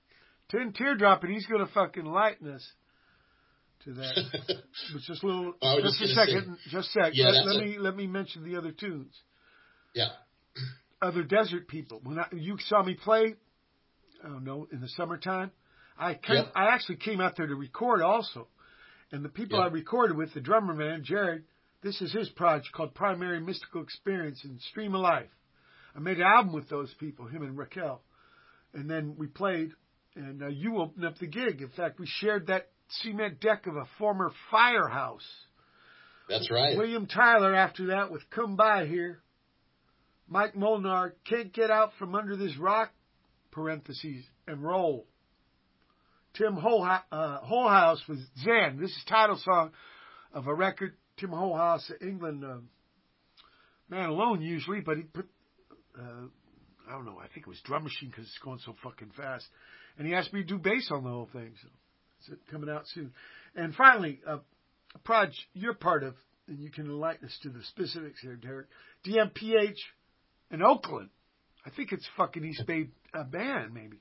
tin teardrop, and he's going to fucking lighten us to that. But just a little, just a second, just a sec. Yeah, let me mention the other tunes. Yeah. Other desert people. When you saw me play, I don't know, in the summertime, I actually came out there to record also. And the people I recorded with, the drummer man, Jared, this is his project called Primary Mystical Experience and Stream of Life. I made an album with those people, him and Raquel. And then we played, and you opened up the gig. In fact, we shared that cement deck of a former firehouse. That's right. William Tyler after that with Come By Here. Mike Molnar, Can't Get Out From Under This Rock, parentheses, and Roll. Tim Holhouse with Zen. This is title song of a record. Tim Holhouse, England, man alone usually, but he put, I don't know, I think it was Drum Machine because it's going so fucking fast. And he asked me to do bass on the whole thing, so it's coming out soon. And finally, a project you're part of, and you can enlighten us to the specifics here, Derek. DMPH in Oakland. I think it's fucking East Bay band, maybe.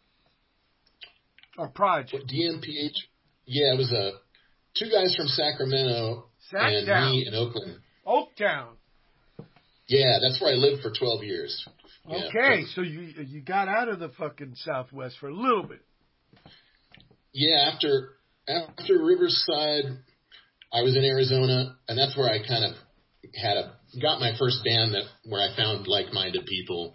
Or project. DMPH? Yeah, it was two guys from Sacramento and me in Oakland. Oaktown. Yeah, that's where I lived for 12 years. Yeah. Okay, so you got out of the fucking Southwest for a little bit. Yeah, after Riverside, I was in Arizona, and that's where I kind of got my first band where I found like-minded people.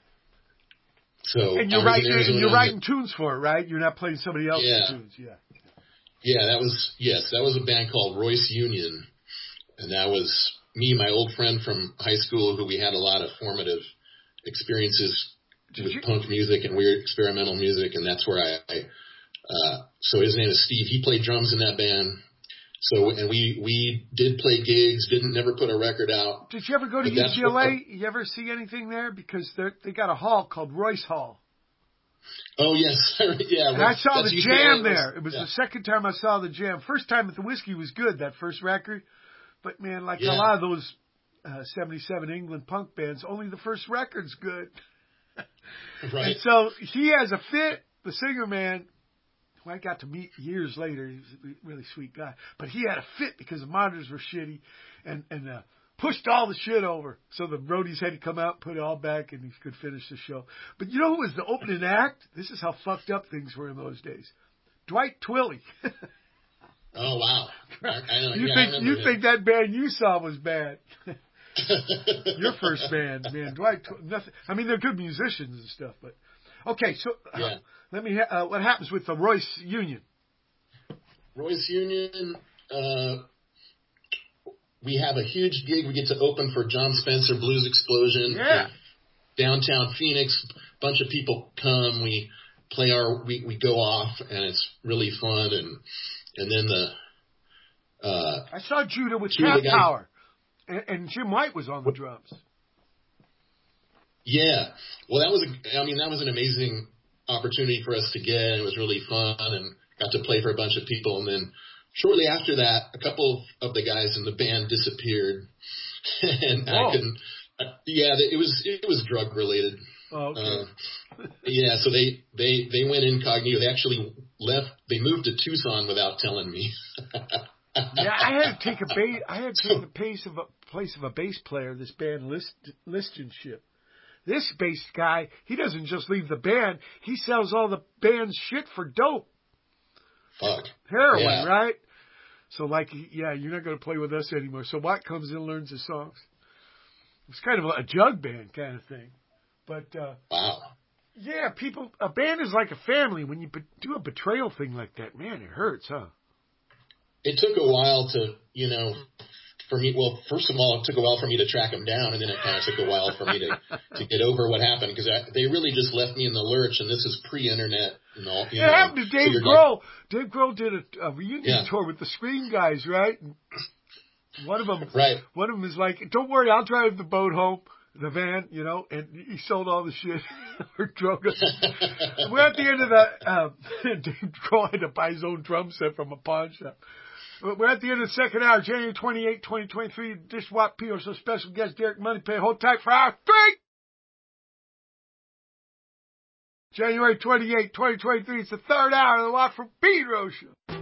So And I was in Arizona. you're writing tunes for it, right? You're not playing somebody else's tunes. Yeah. Yeah, that was a band called Royce Union, and that was me, my old friend from high school, who we had a lot of formative experiences with punk music and weird experimental music, and that's where so his name is Steve. He played drums in that band. So, and we did play gigs, never put a record out. Did you ever go to UCLA? You ever see anything there? Because they got a hall called Royce Hall. Oh, yes. Yeah. And I saw the Jam there. It was yeah. the second time I saw the Jam. First time at the Whiskey was good, that first record. But, man, like Yeah. a lot of those 77 England punk bands, only the first record's good. Right. And so he has a fit, the singer man, who I got to meet years later. He was a really sweet guy. But he had a fit because the monitors were shitty and pushed all the shit over. So the roadies had to come out, put it all back, and he could finish the show. But you know who was the opening act? This is how fucked up things were in those days. Dwight Twilley. Oh, wow. I know. You think that band you saw was bad. Your first band, man. Nothing. I mean, they're good musicians and stuff, but okay. So yeah. What happens with the Royce Union? Royce Union. We have a huge gig. We get to open for John Spencer Blues Explosion. Yeah. Downtown Phoenix. A bunch of people come. We play we go off, and it's really fun. And then I saw Judah with Cat Power. And Jim White was on the drums. Yeah. Well, that was an amazing opportunity for us to get. It was really fun and got to play for a bunch of people. And then shortly after that, a couple of the guys in the band disappeared. And Whoa. I couldn't, it was drug related. Oh, okay. Yeah. So they went incognito. They actually left. They moved to Tucson without telling me. Yeah, I had to take the place of a bass player. This band Listenship. This bass guy, he doesn't just leave the band; he sells all the band's shit for dope. Fuck. Heroin, yeah. right? So, you're not going to play with us anymore. So Watt comes in and learns the songs. It's kind of a jug band kind of thing, but wow. Yeah, a band is like a family. When you do a betrayal thing like that, man, it hurts, huh? It took a while for me, well, first of all, it took a while for me to track them down, and then it kind of took a while for me to get over what happened, because they really just left me in the lurch, and this is pre-internet and all. It happened to Dave Grohl. Dave Grohl did a reunion tour with the Scream guys, right? And one of them is like, "Don't worry, I'll drive the boat home, the van, and he sold all the shit or drug us." We're at the end of the, Dave Grohl had to buy his own drum set from a pawn shop. We're at the end of the second hour, January 28, 2023. Dish Watt P. So special guest Derek Moneypay. Hold tight for hour 3. January 28, 2023. It's the third hour of the Watt from Pedro Show.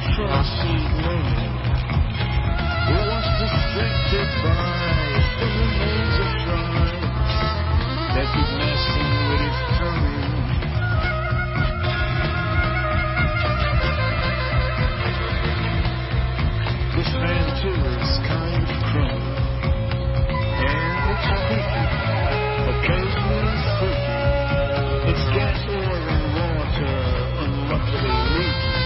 front seat lane. It was restricted by the remains of flies that keep messing with its tongue. This Ventura's kind of chrome, and it's creaky, occasionally spooky. It's gas, oil, and water, unluckily leaky.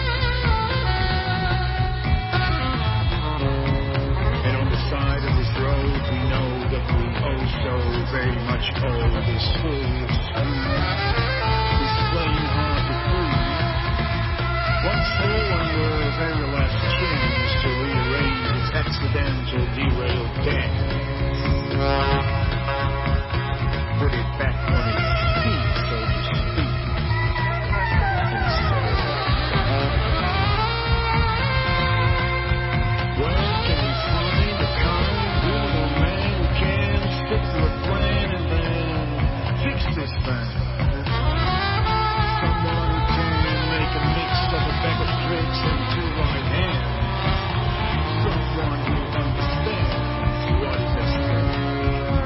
And on the side of this road, we know that we oh so very much owe this full of speed, this flame hard to prove. Once more on the very last chance to rearrange its accidental derailed deck. Put it back on its feet, so to speak. Instead of well, can we find a kind little man who can stick to a plan and then fix this thing? Someone who can make a mix of a bag of tricks and two right hands. Someone who understands what is at stake.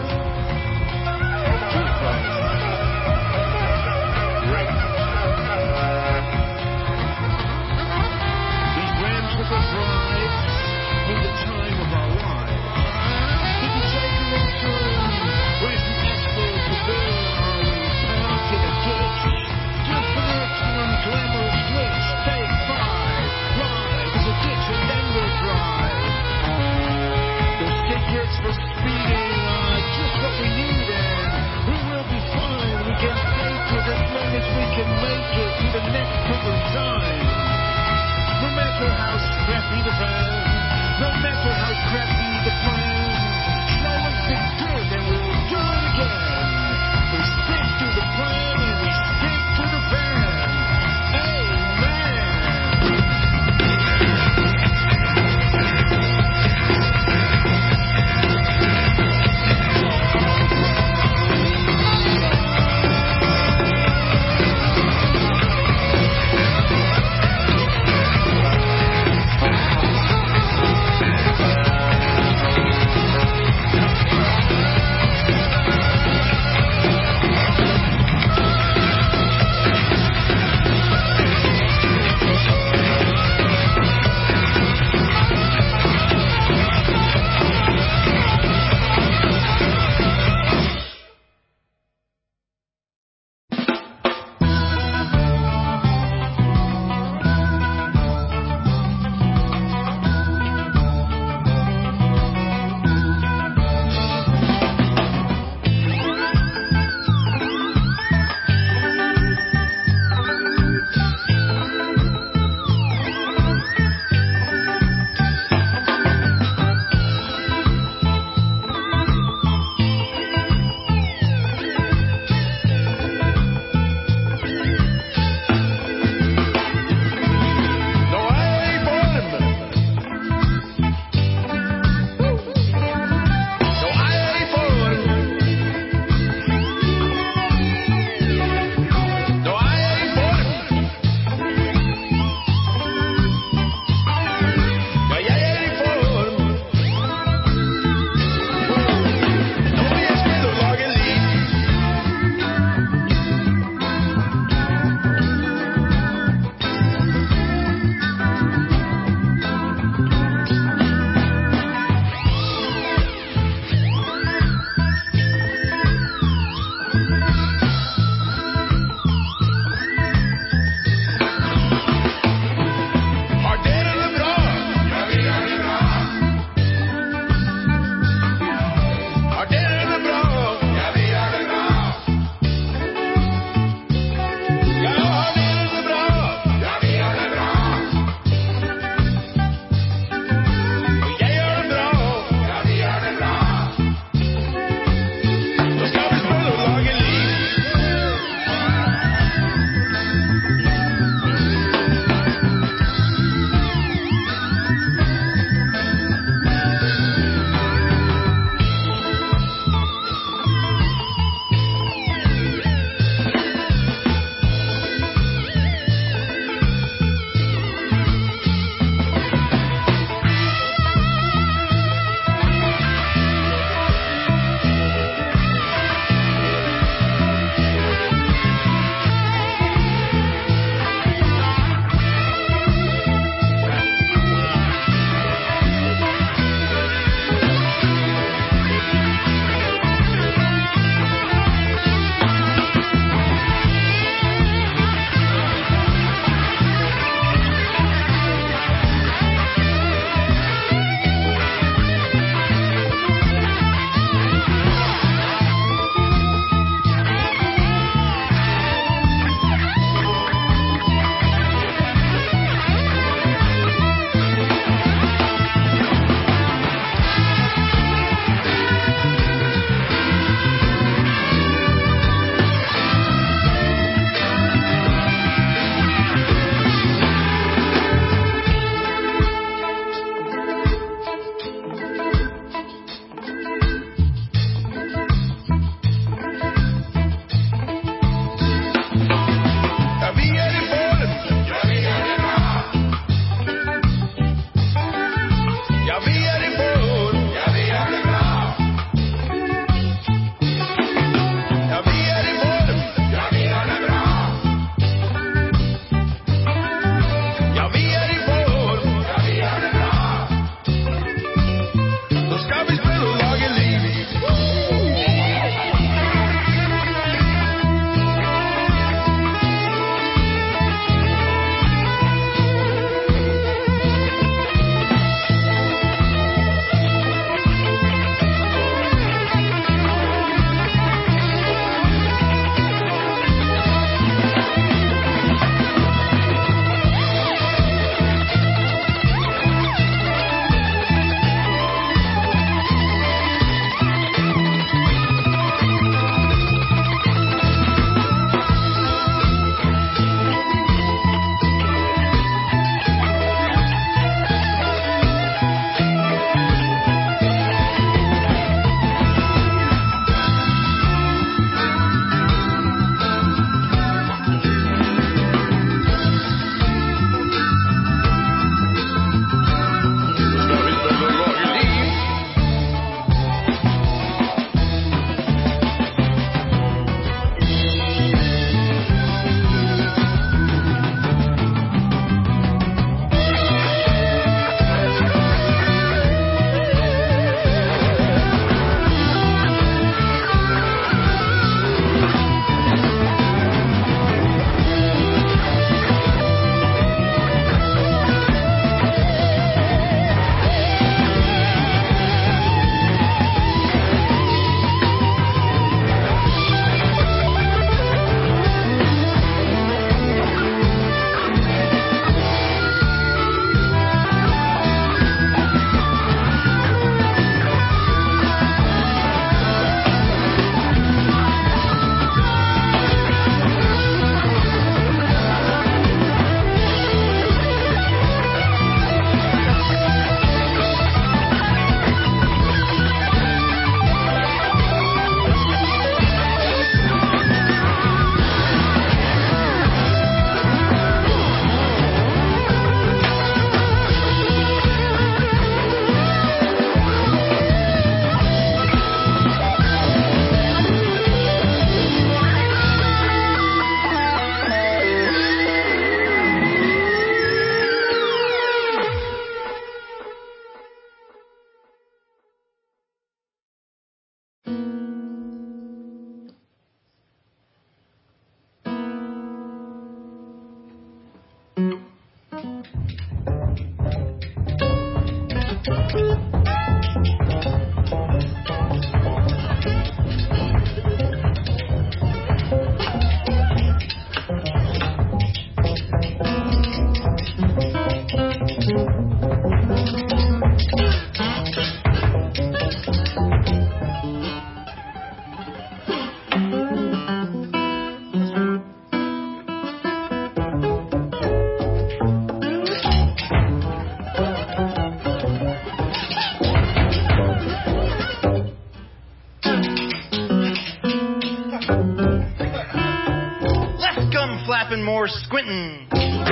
Less gum flapping, more squinting.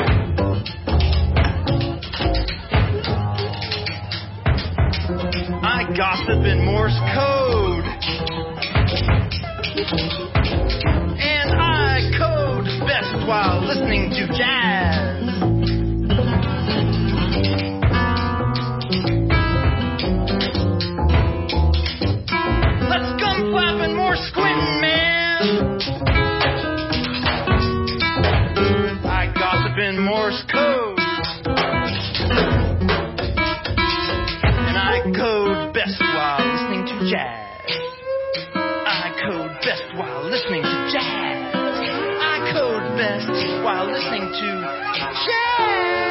I gossip in Morse code. And I code best while listening to jazz. Less gum flapping, more squinting, man. I gossip in Morse code. And I code best while listening to jazz. I code best while listening to jazz. I code best while listening to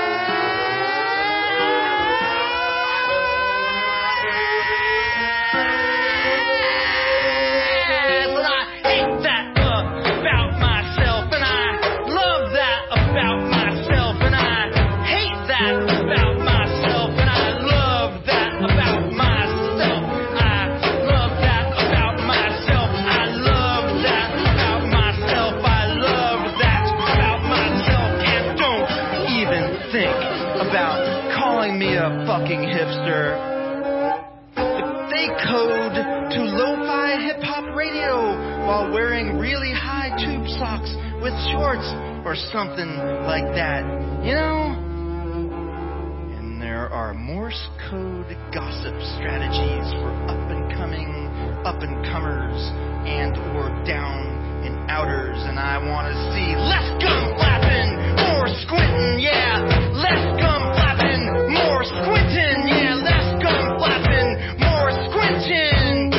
jazz. And I hate that about myself, and I love that about myself, and I hate that about myself, and I love that about myself. I love that about myself. I love that about myself. I love that about myself. And don't even think about calling me a fucking hipster. If they code to lo-fi hip-hop radio while wearing really high tube socks with shorts or something like that, you know? And there are Morse code gossip strategies for up-and-comers and or down and outers, and I want to see less gum flapping, more squinting, yeah. Less gum flapping, more squinting, yeah. Less gum flapping, more squinting.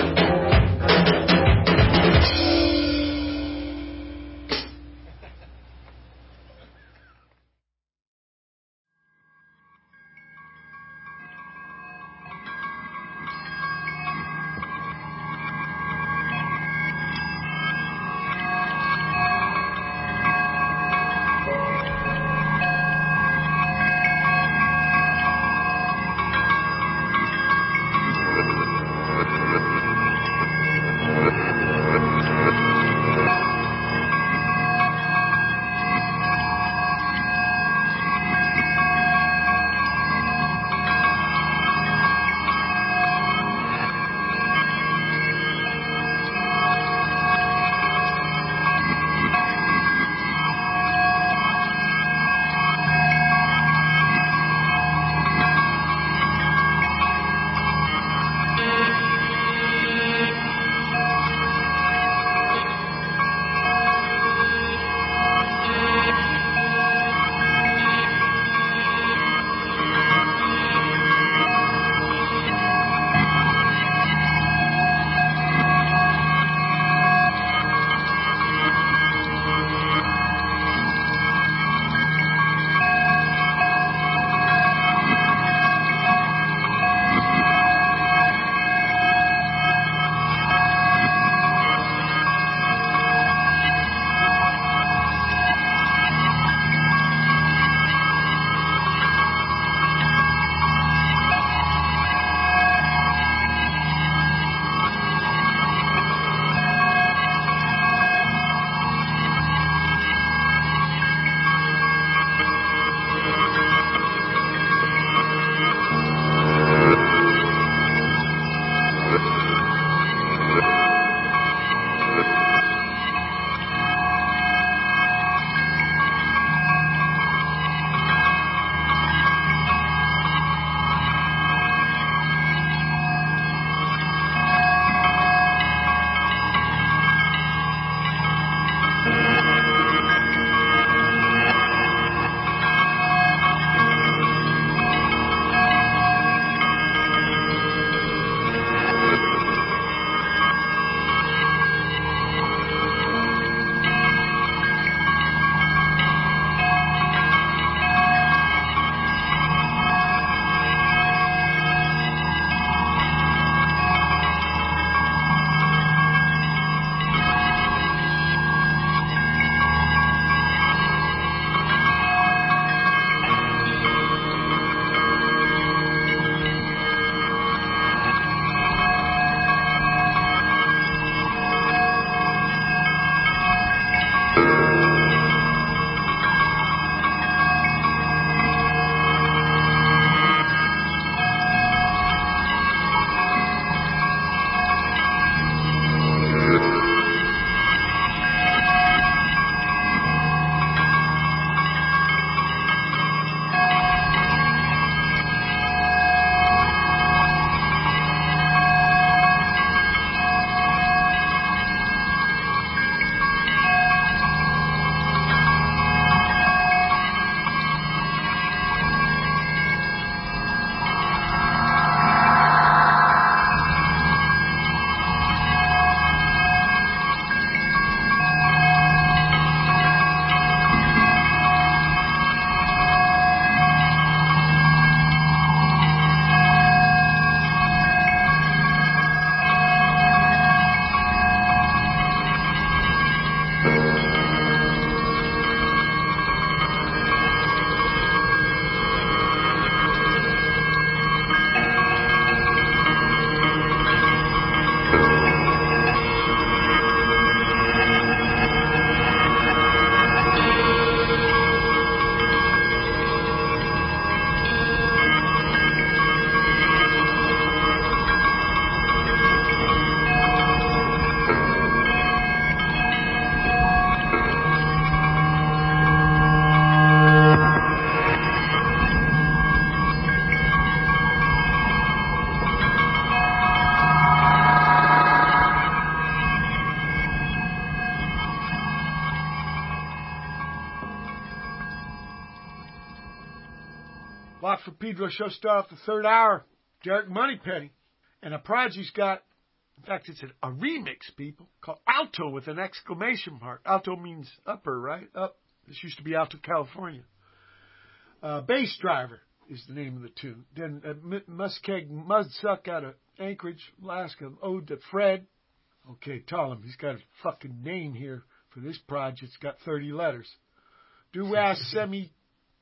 Watt for Pedro show start off the third hour. Derek Moneypenny. And a project he's got, in fact, it's a remix, people, called Alto with an exclamation mark. Alto means upper, right? Up. This used to be Alto, California. Bass Driver is the name of the tune. Then Muskeg Mudsuck out of Anchorage, Alaska, Ode to Fred. Okay, tell him he's got a fucking name here for this project. It's got 30 letters. Duas Semi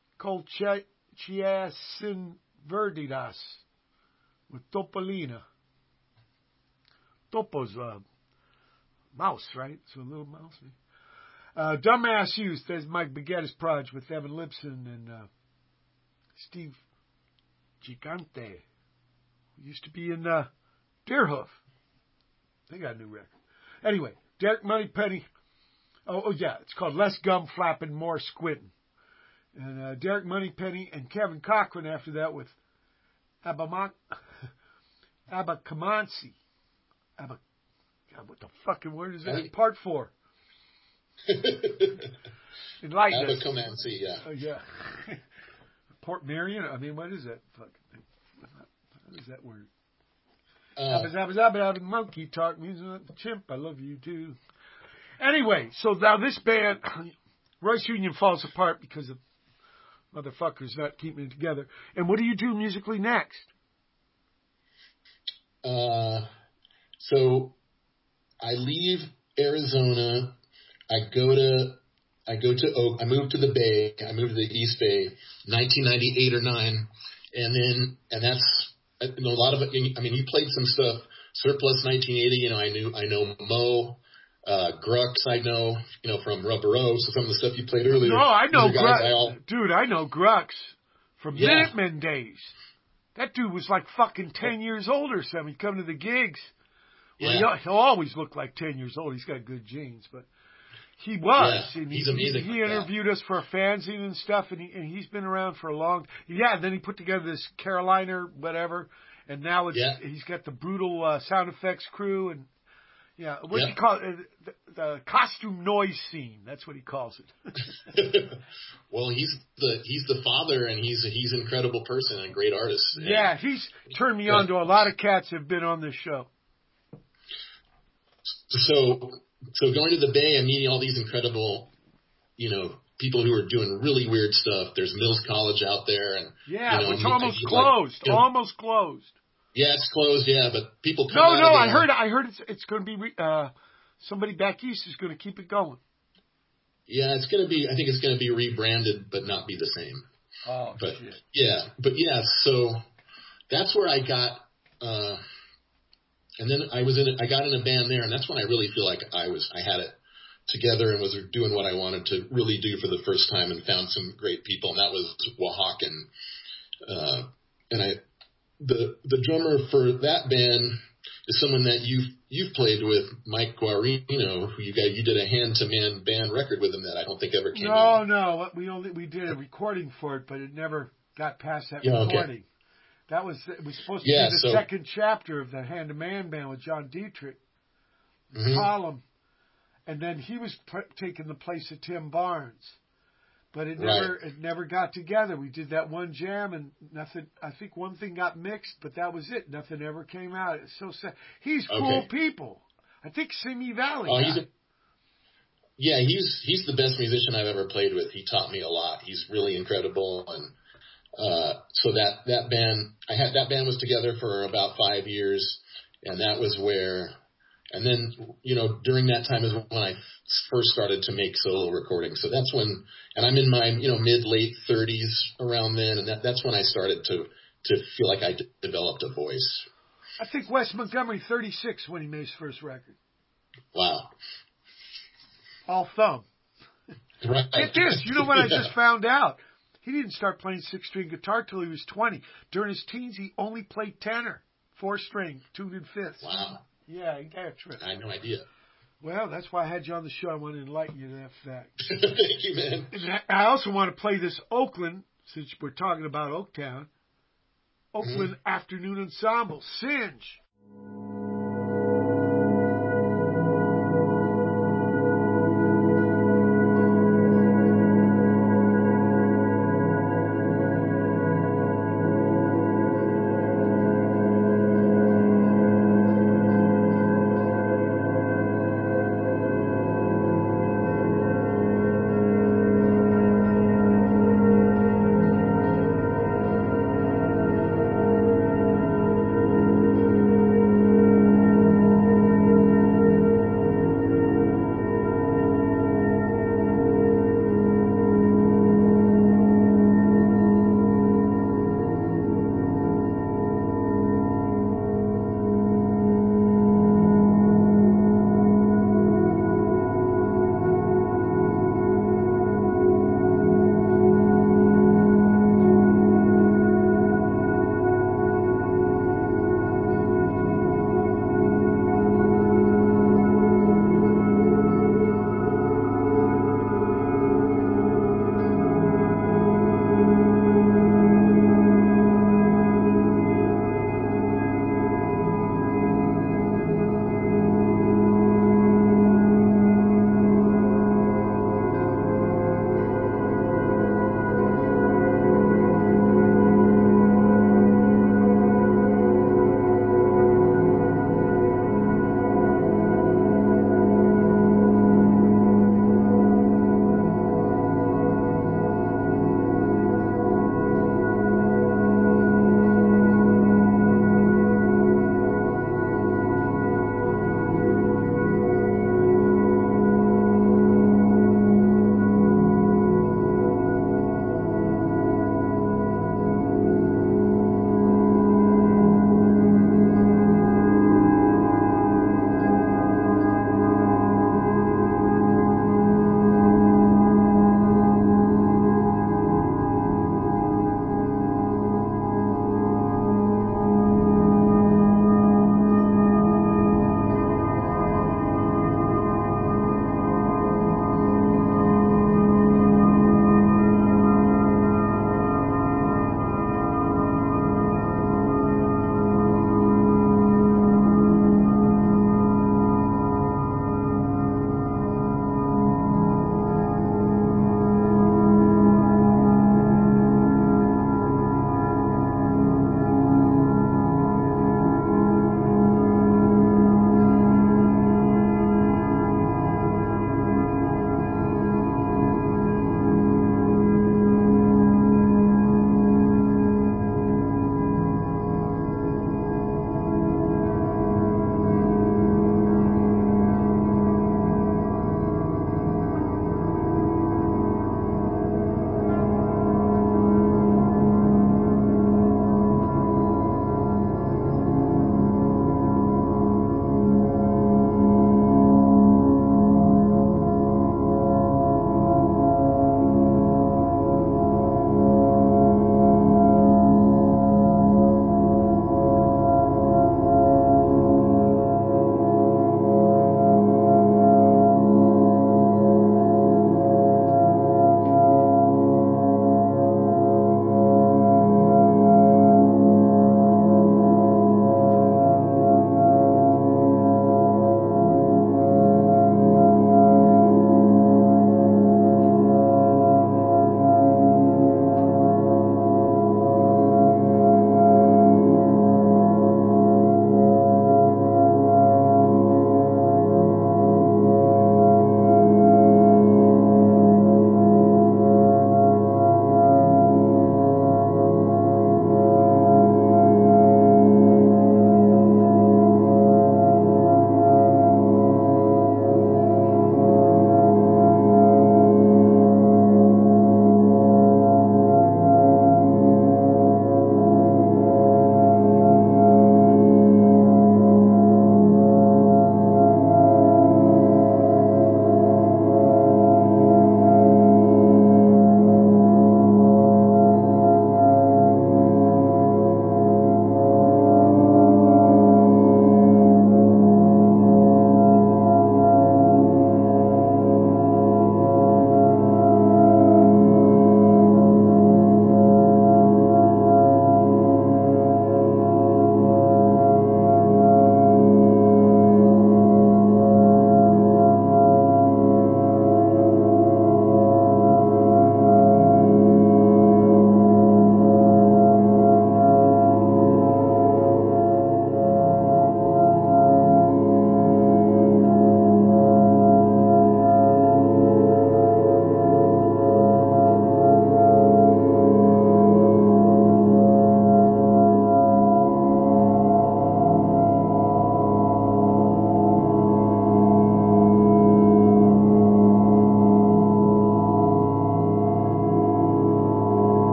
Colchiasin Verdidas with Topolina. Topo's mouse, right? So a little mouse. Dumbass Youth. There's Mike Baguetta's project with Evan Lipson and Steve Gigante, who used to be in Deerhoof. They got a new record. Anyway, Derek Moneypenny. Oh yeah, it's called Less Gum Flapping, More Squinting. And Derek Moneypenny and Kevin Cochran after that with Abakamansi. God, what the fucking word is that? Right. Part 4. Enlighten us. Abakamansi, yeah. Yeah. Port Marion? I mean, what is that fucking thing? What is that word? Abba, monkey talk means chimp. I love you too. Anyway, so now this band, Royce Union falls apart because of motherfuckers not keeping it together. And what do you do musically next? So I leave Arizona. I moved to the Bay. I moved to the East Bay, 1998 or 9, and that's a lot of it. I mean, you played some stuff. Surplus 1980. I know Mo, Grux. I know from Rubber Rose. So some of the stuff you played earlier. No, I know These are guys Grux. Dude, I know Grux from Yeah. Minutemen days. That dude was like fucking 10 years old or something. He'd come to the gigs. Well, Yeah. he'll always look like 10 years old. He's got good genes, but he was. Yeah, And he's amazing He like that. interviewed us for a fanzine and stuff, and he's been around for a long. Yeah, and then he put together this Carolina whatever, and now he's got the brutal sound effects crew and what do you call it? The costume noise scene. That's what he calls it. Well, he's the father, and he's an incredible person and a great artist. Yeah, he's turned me on to a lot of cats that have been on this show. So going to the Bay and meeting all these incredible, people who are doing really weird stuff. There's Mills College out there, and which almost closed. Almost closed. Yeah, it's closed. Yeah, but people come. No, out of there. I heard it's going to be somebody back east is going to keep it going. Yeah, it's going to be. I think it's going to be rebranded, but not be the same. Oh shit. Yeah, So that's where I got. And then I got in a band there, and that's when I really feel like I had it together and was doing what I wanted to really do for the first time, and found some great people, and that was Oaxacan. And the drummer for that band is someone that you've played with, Mike Guarino, who you did a Hand to Man band record with him that I don't think ever came out. No, we did a recording for it, but it never got past that recording. Okay. It was supposed to be the second chapter of the Hand to Man band with John Dietrich, column, and then he was taking the place of Tim Barnes. But it never got together. We did that one jam and nothing. I think one thing got mixed, but that was it. Nothing ever came out. It's so sad. He's cool people. I think Simi Valley. He's the best musician I've ever played with. He taught me a lot. He's really incredible. And so that band, that band was together for about 5 years, and that was where. And then, during that time is when I first started to make solo recordings. So that's when, and I'm in my, mid-late 30s around then, and that's when I started to feel like I developed a voice. I think Wes Montgomery, 36 when he made his first record. Wow. All thumb. Right. Get this, what I just found out? He didn't start playing 6-string guitar till he was 20. During his teens, he only played tenor, 4-string, tuned in fifths. Wow. Yeah, he got a trip. I had no idea. Well, that's why I had you on the show. I want to enlighten you to that fact. Thank you, man. And I also want to play this Oakland, since we're talking about Oaktown, Oakland Afternoon Ensemble, Singe.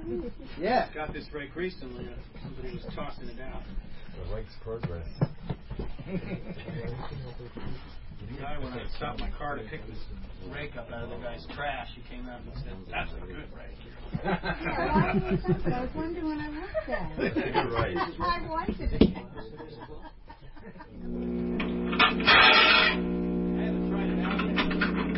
Yeah. Got this rake recently. Somebody was tossing it out. The rake's progress. The guy, when I stopped my car to pick this rake up out of the guy's trash, he came out and said, "That's a good rake." Yeah, why did you think that? I was wondering when I looked at it. You're right. I wanted it. I haven't tried it out yet.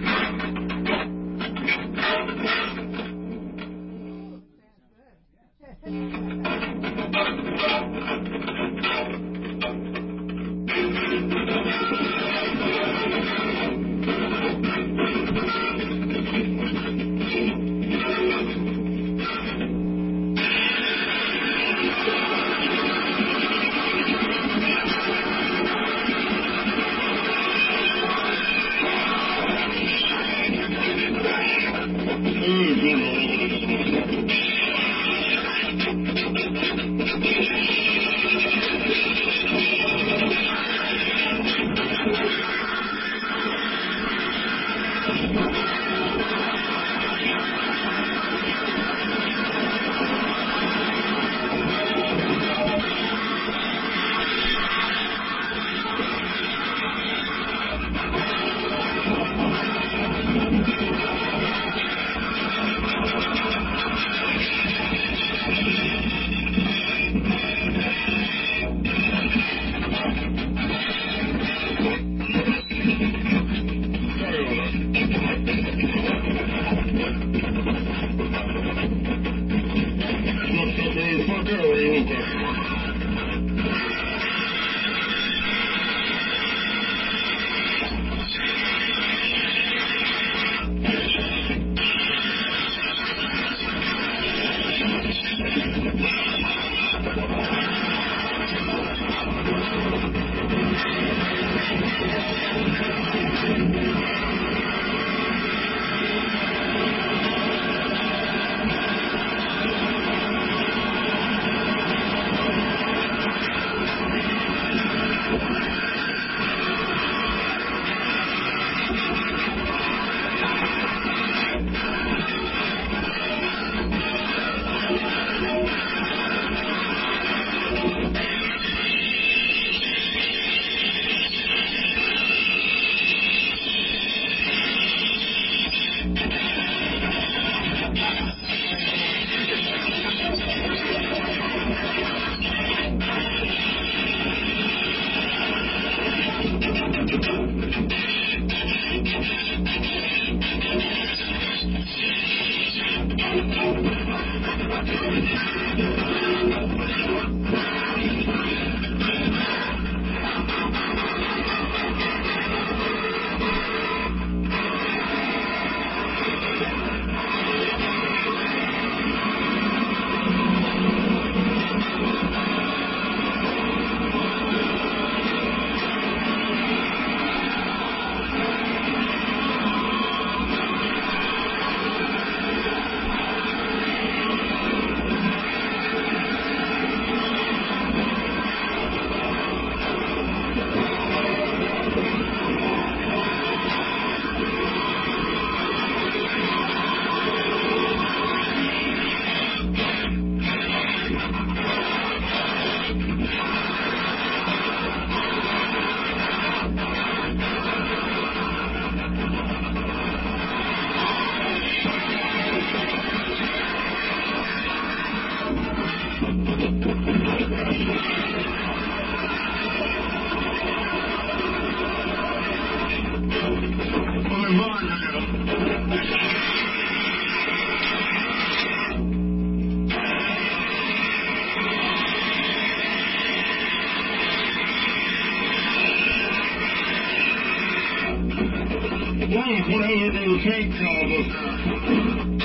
Whatever the tank calls us now.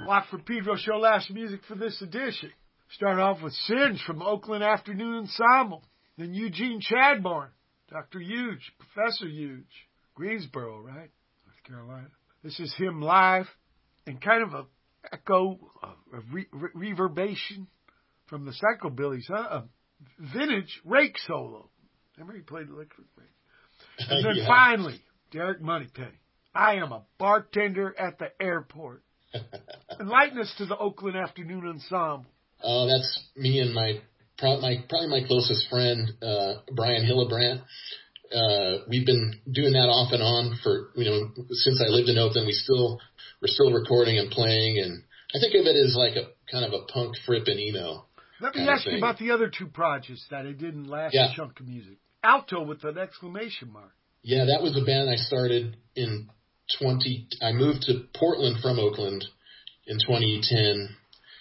Watford Pedro Show last music for this edition. Start off with Singe from Oakland Afternoon Ensemble. Then Eugene Chadbourne, Dr. Huge, Professor Huge, Greensboro, right? North Carolina. This is him live and kind of a echo, a reverberation from the Psychobillies, huh? A vintage rake solo. Remember he played electric rake. And then finally, Derek Moneypenny. I am a bartender at the airport. Enlighten us to the Oakland Afternoon Ensemble. Oh, that's me and probably my closest friend, Brian Hillebrandt. We've been doing that off and on for, since I lived in Oakland. We're still recording and playing, and I think of it as like a kind of a punk, fripp, and emo. Let me ask you about the other two projects that I did in the last chunk of music. Alto with an exclamation mark. Yeah, that was a band I started in I moved to Portland from Oakland in 2010.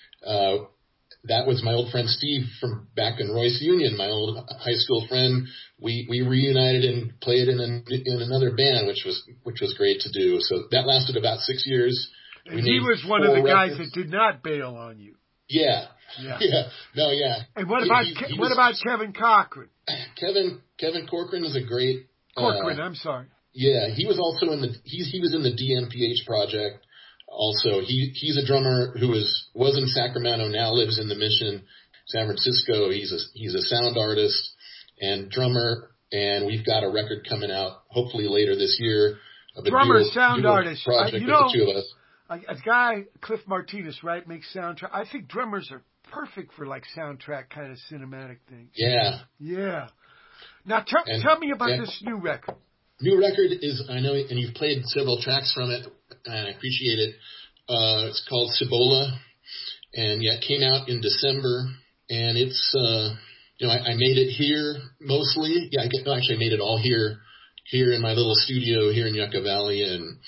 That was my old friend Steve from back in Royce Union, my old high school friend. We reunited and played in another band, which was great to do. So that lasted about 6 years. And he was one of the guys that did not bail on you. Yeah. No, yeah. And what about Kevin Cochran? Kevin Corcoran is a great Corcoran, I'm sorry. Yeah, he was also he was in the DMPH project. Also, he's a drummer who was in Sacramento, now lives in the Mission, San Francisco. He's a sound artist and drummer, and we've got a record coming out hopefully later this year. Drummer, sound artist. Project with the two of us. A guy, Cliff Martinez, right, makes soundtrack. I think drummers are perfect for like soundtrack kind of cinematic things. Yeah. Yeah. Now tell me about this new record. New record is, I know, and you've played several tracks from it, and I appreciate it. It's called Cibola, and it came out in December, and it's, I made it here mostly. Yeah, I made it all here in my little studio here in Yucca Valley, and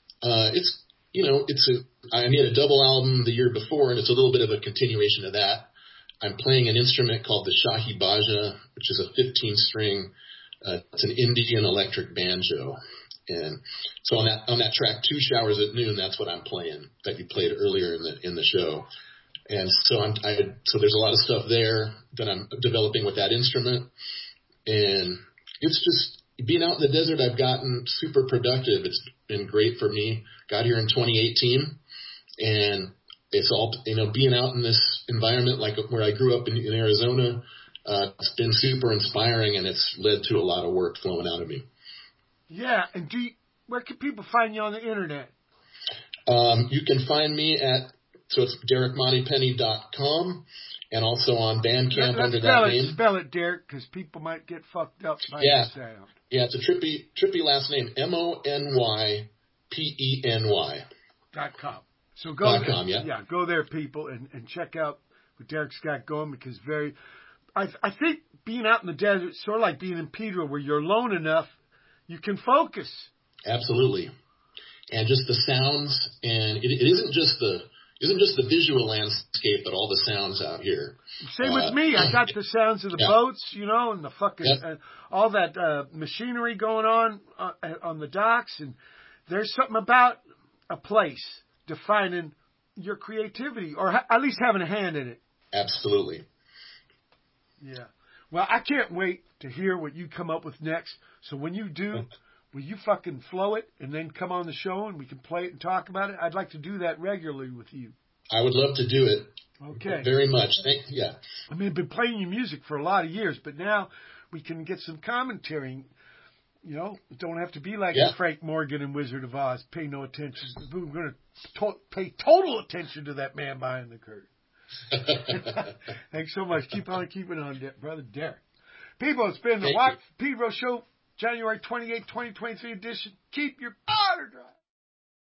I made a double album the year before, and it's a little bit of a continuation of that. I'm playing an instrument called the Shahi Baja, which is a 15-string. It's an Indian electric banjo, and so on that track, 2 Showers at Noon, that's what I'm playing that you played earlier in the show, and so so there's a lot of stuff there that I'm developing with that instrument, and it's just being out in the desert. I've gotten super productive. It's been great for me. Got here in 2018, and it's all being out in this environment like where I grew up in Arizona. It's been super inspiring, and it's led to a lot of work flowing out of me. Yeah, and where can people find you on the internet? You can find me it's DerekMoneypenny.com, and also on Bandcamp under that name. Spell it, Derek, because people might get fucked up by the sound. Yeah, it's a trippy last name, MONYPENY. .com. So go there. .com, yeah, go there, people, and check out what Derek's got going, because I think being out in the desert is sort of like being in Pedro, where you're alone enough, you can focus. Absolutely. And just the sounds, and it isn't just the visual landscape, but all the sounds out here. Same with me. I got the sounds of the boats, and the fucking, all that machinery going on the docks. And there's something about a place defining your creativity, or at least having a hand in it. Absolutely. Yeah. Well, I can't wait to hear what you come up with next. So when you do, will you fucking flow it and then come on the show and we can play it and talk about it? I'd like to do that regularly with you. I would love to do it. Okay. Very much. Yeah. I mean, I've been playing your music for a lot of years, but now we can get some commentary. It don't have to be like Frank Morgan and Wizard of Oz. Pay no attention. We're going to pay total attention to that man behind the curtain. Thanks so much. Keep on keeping on, Brother Derek. People, it's been the Pedro Show, January 28, 2023 edition. Keep your powder dry.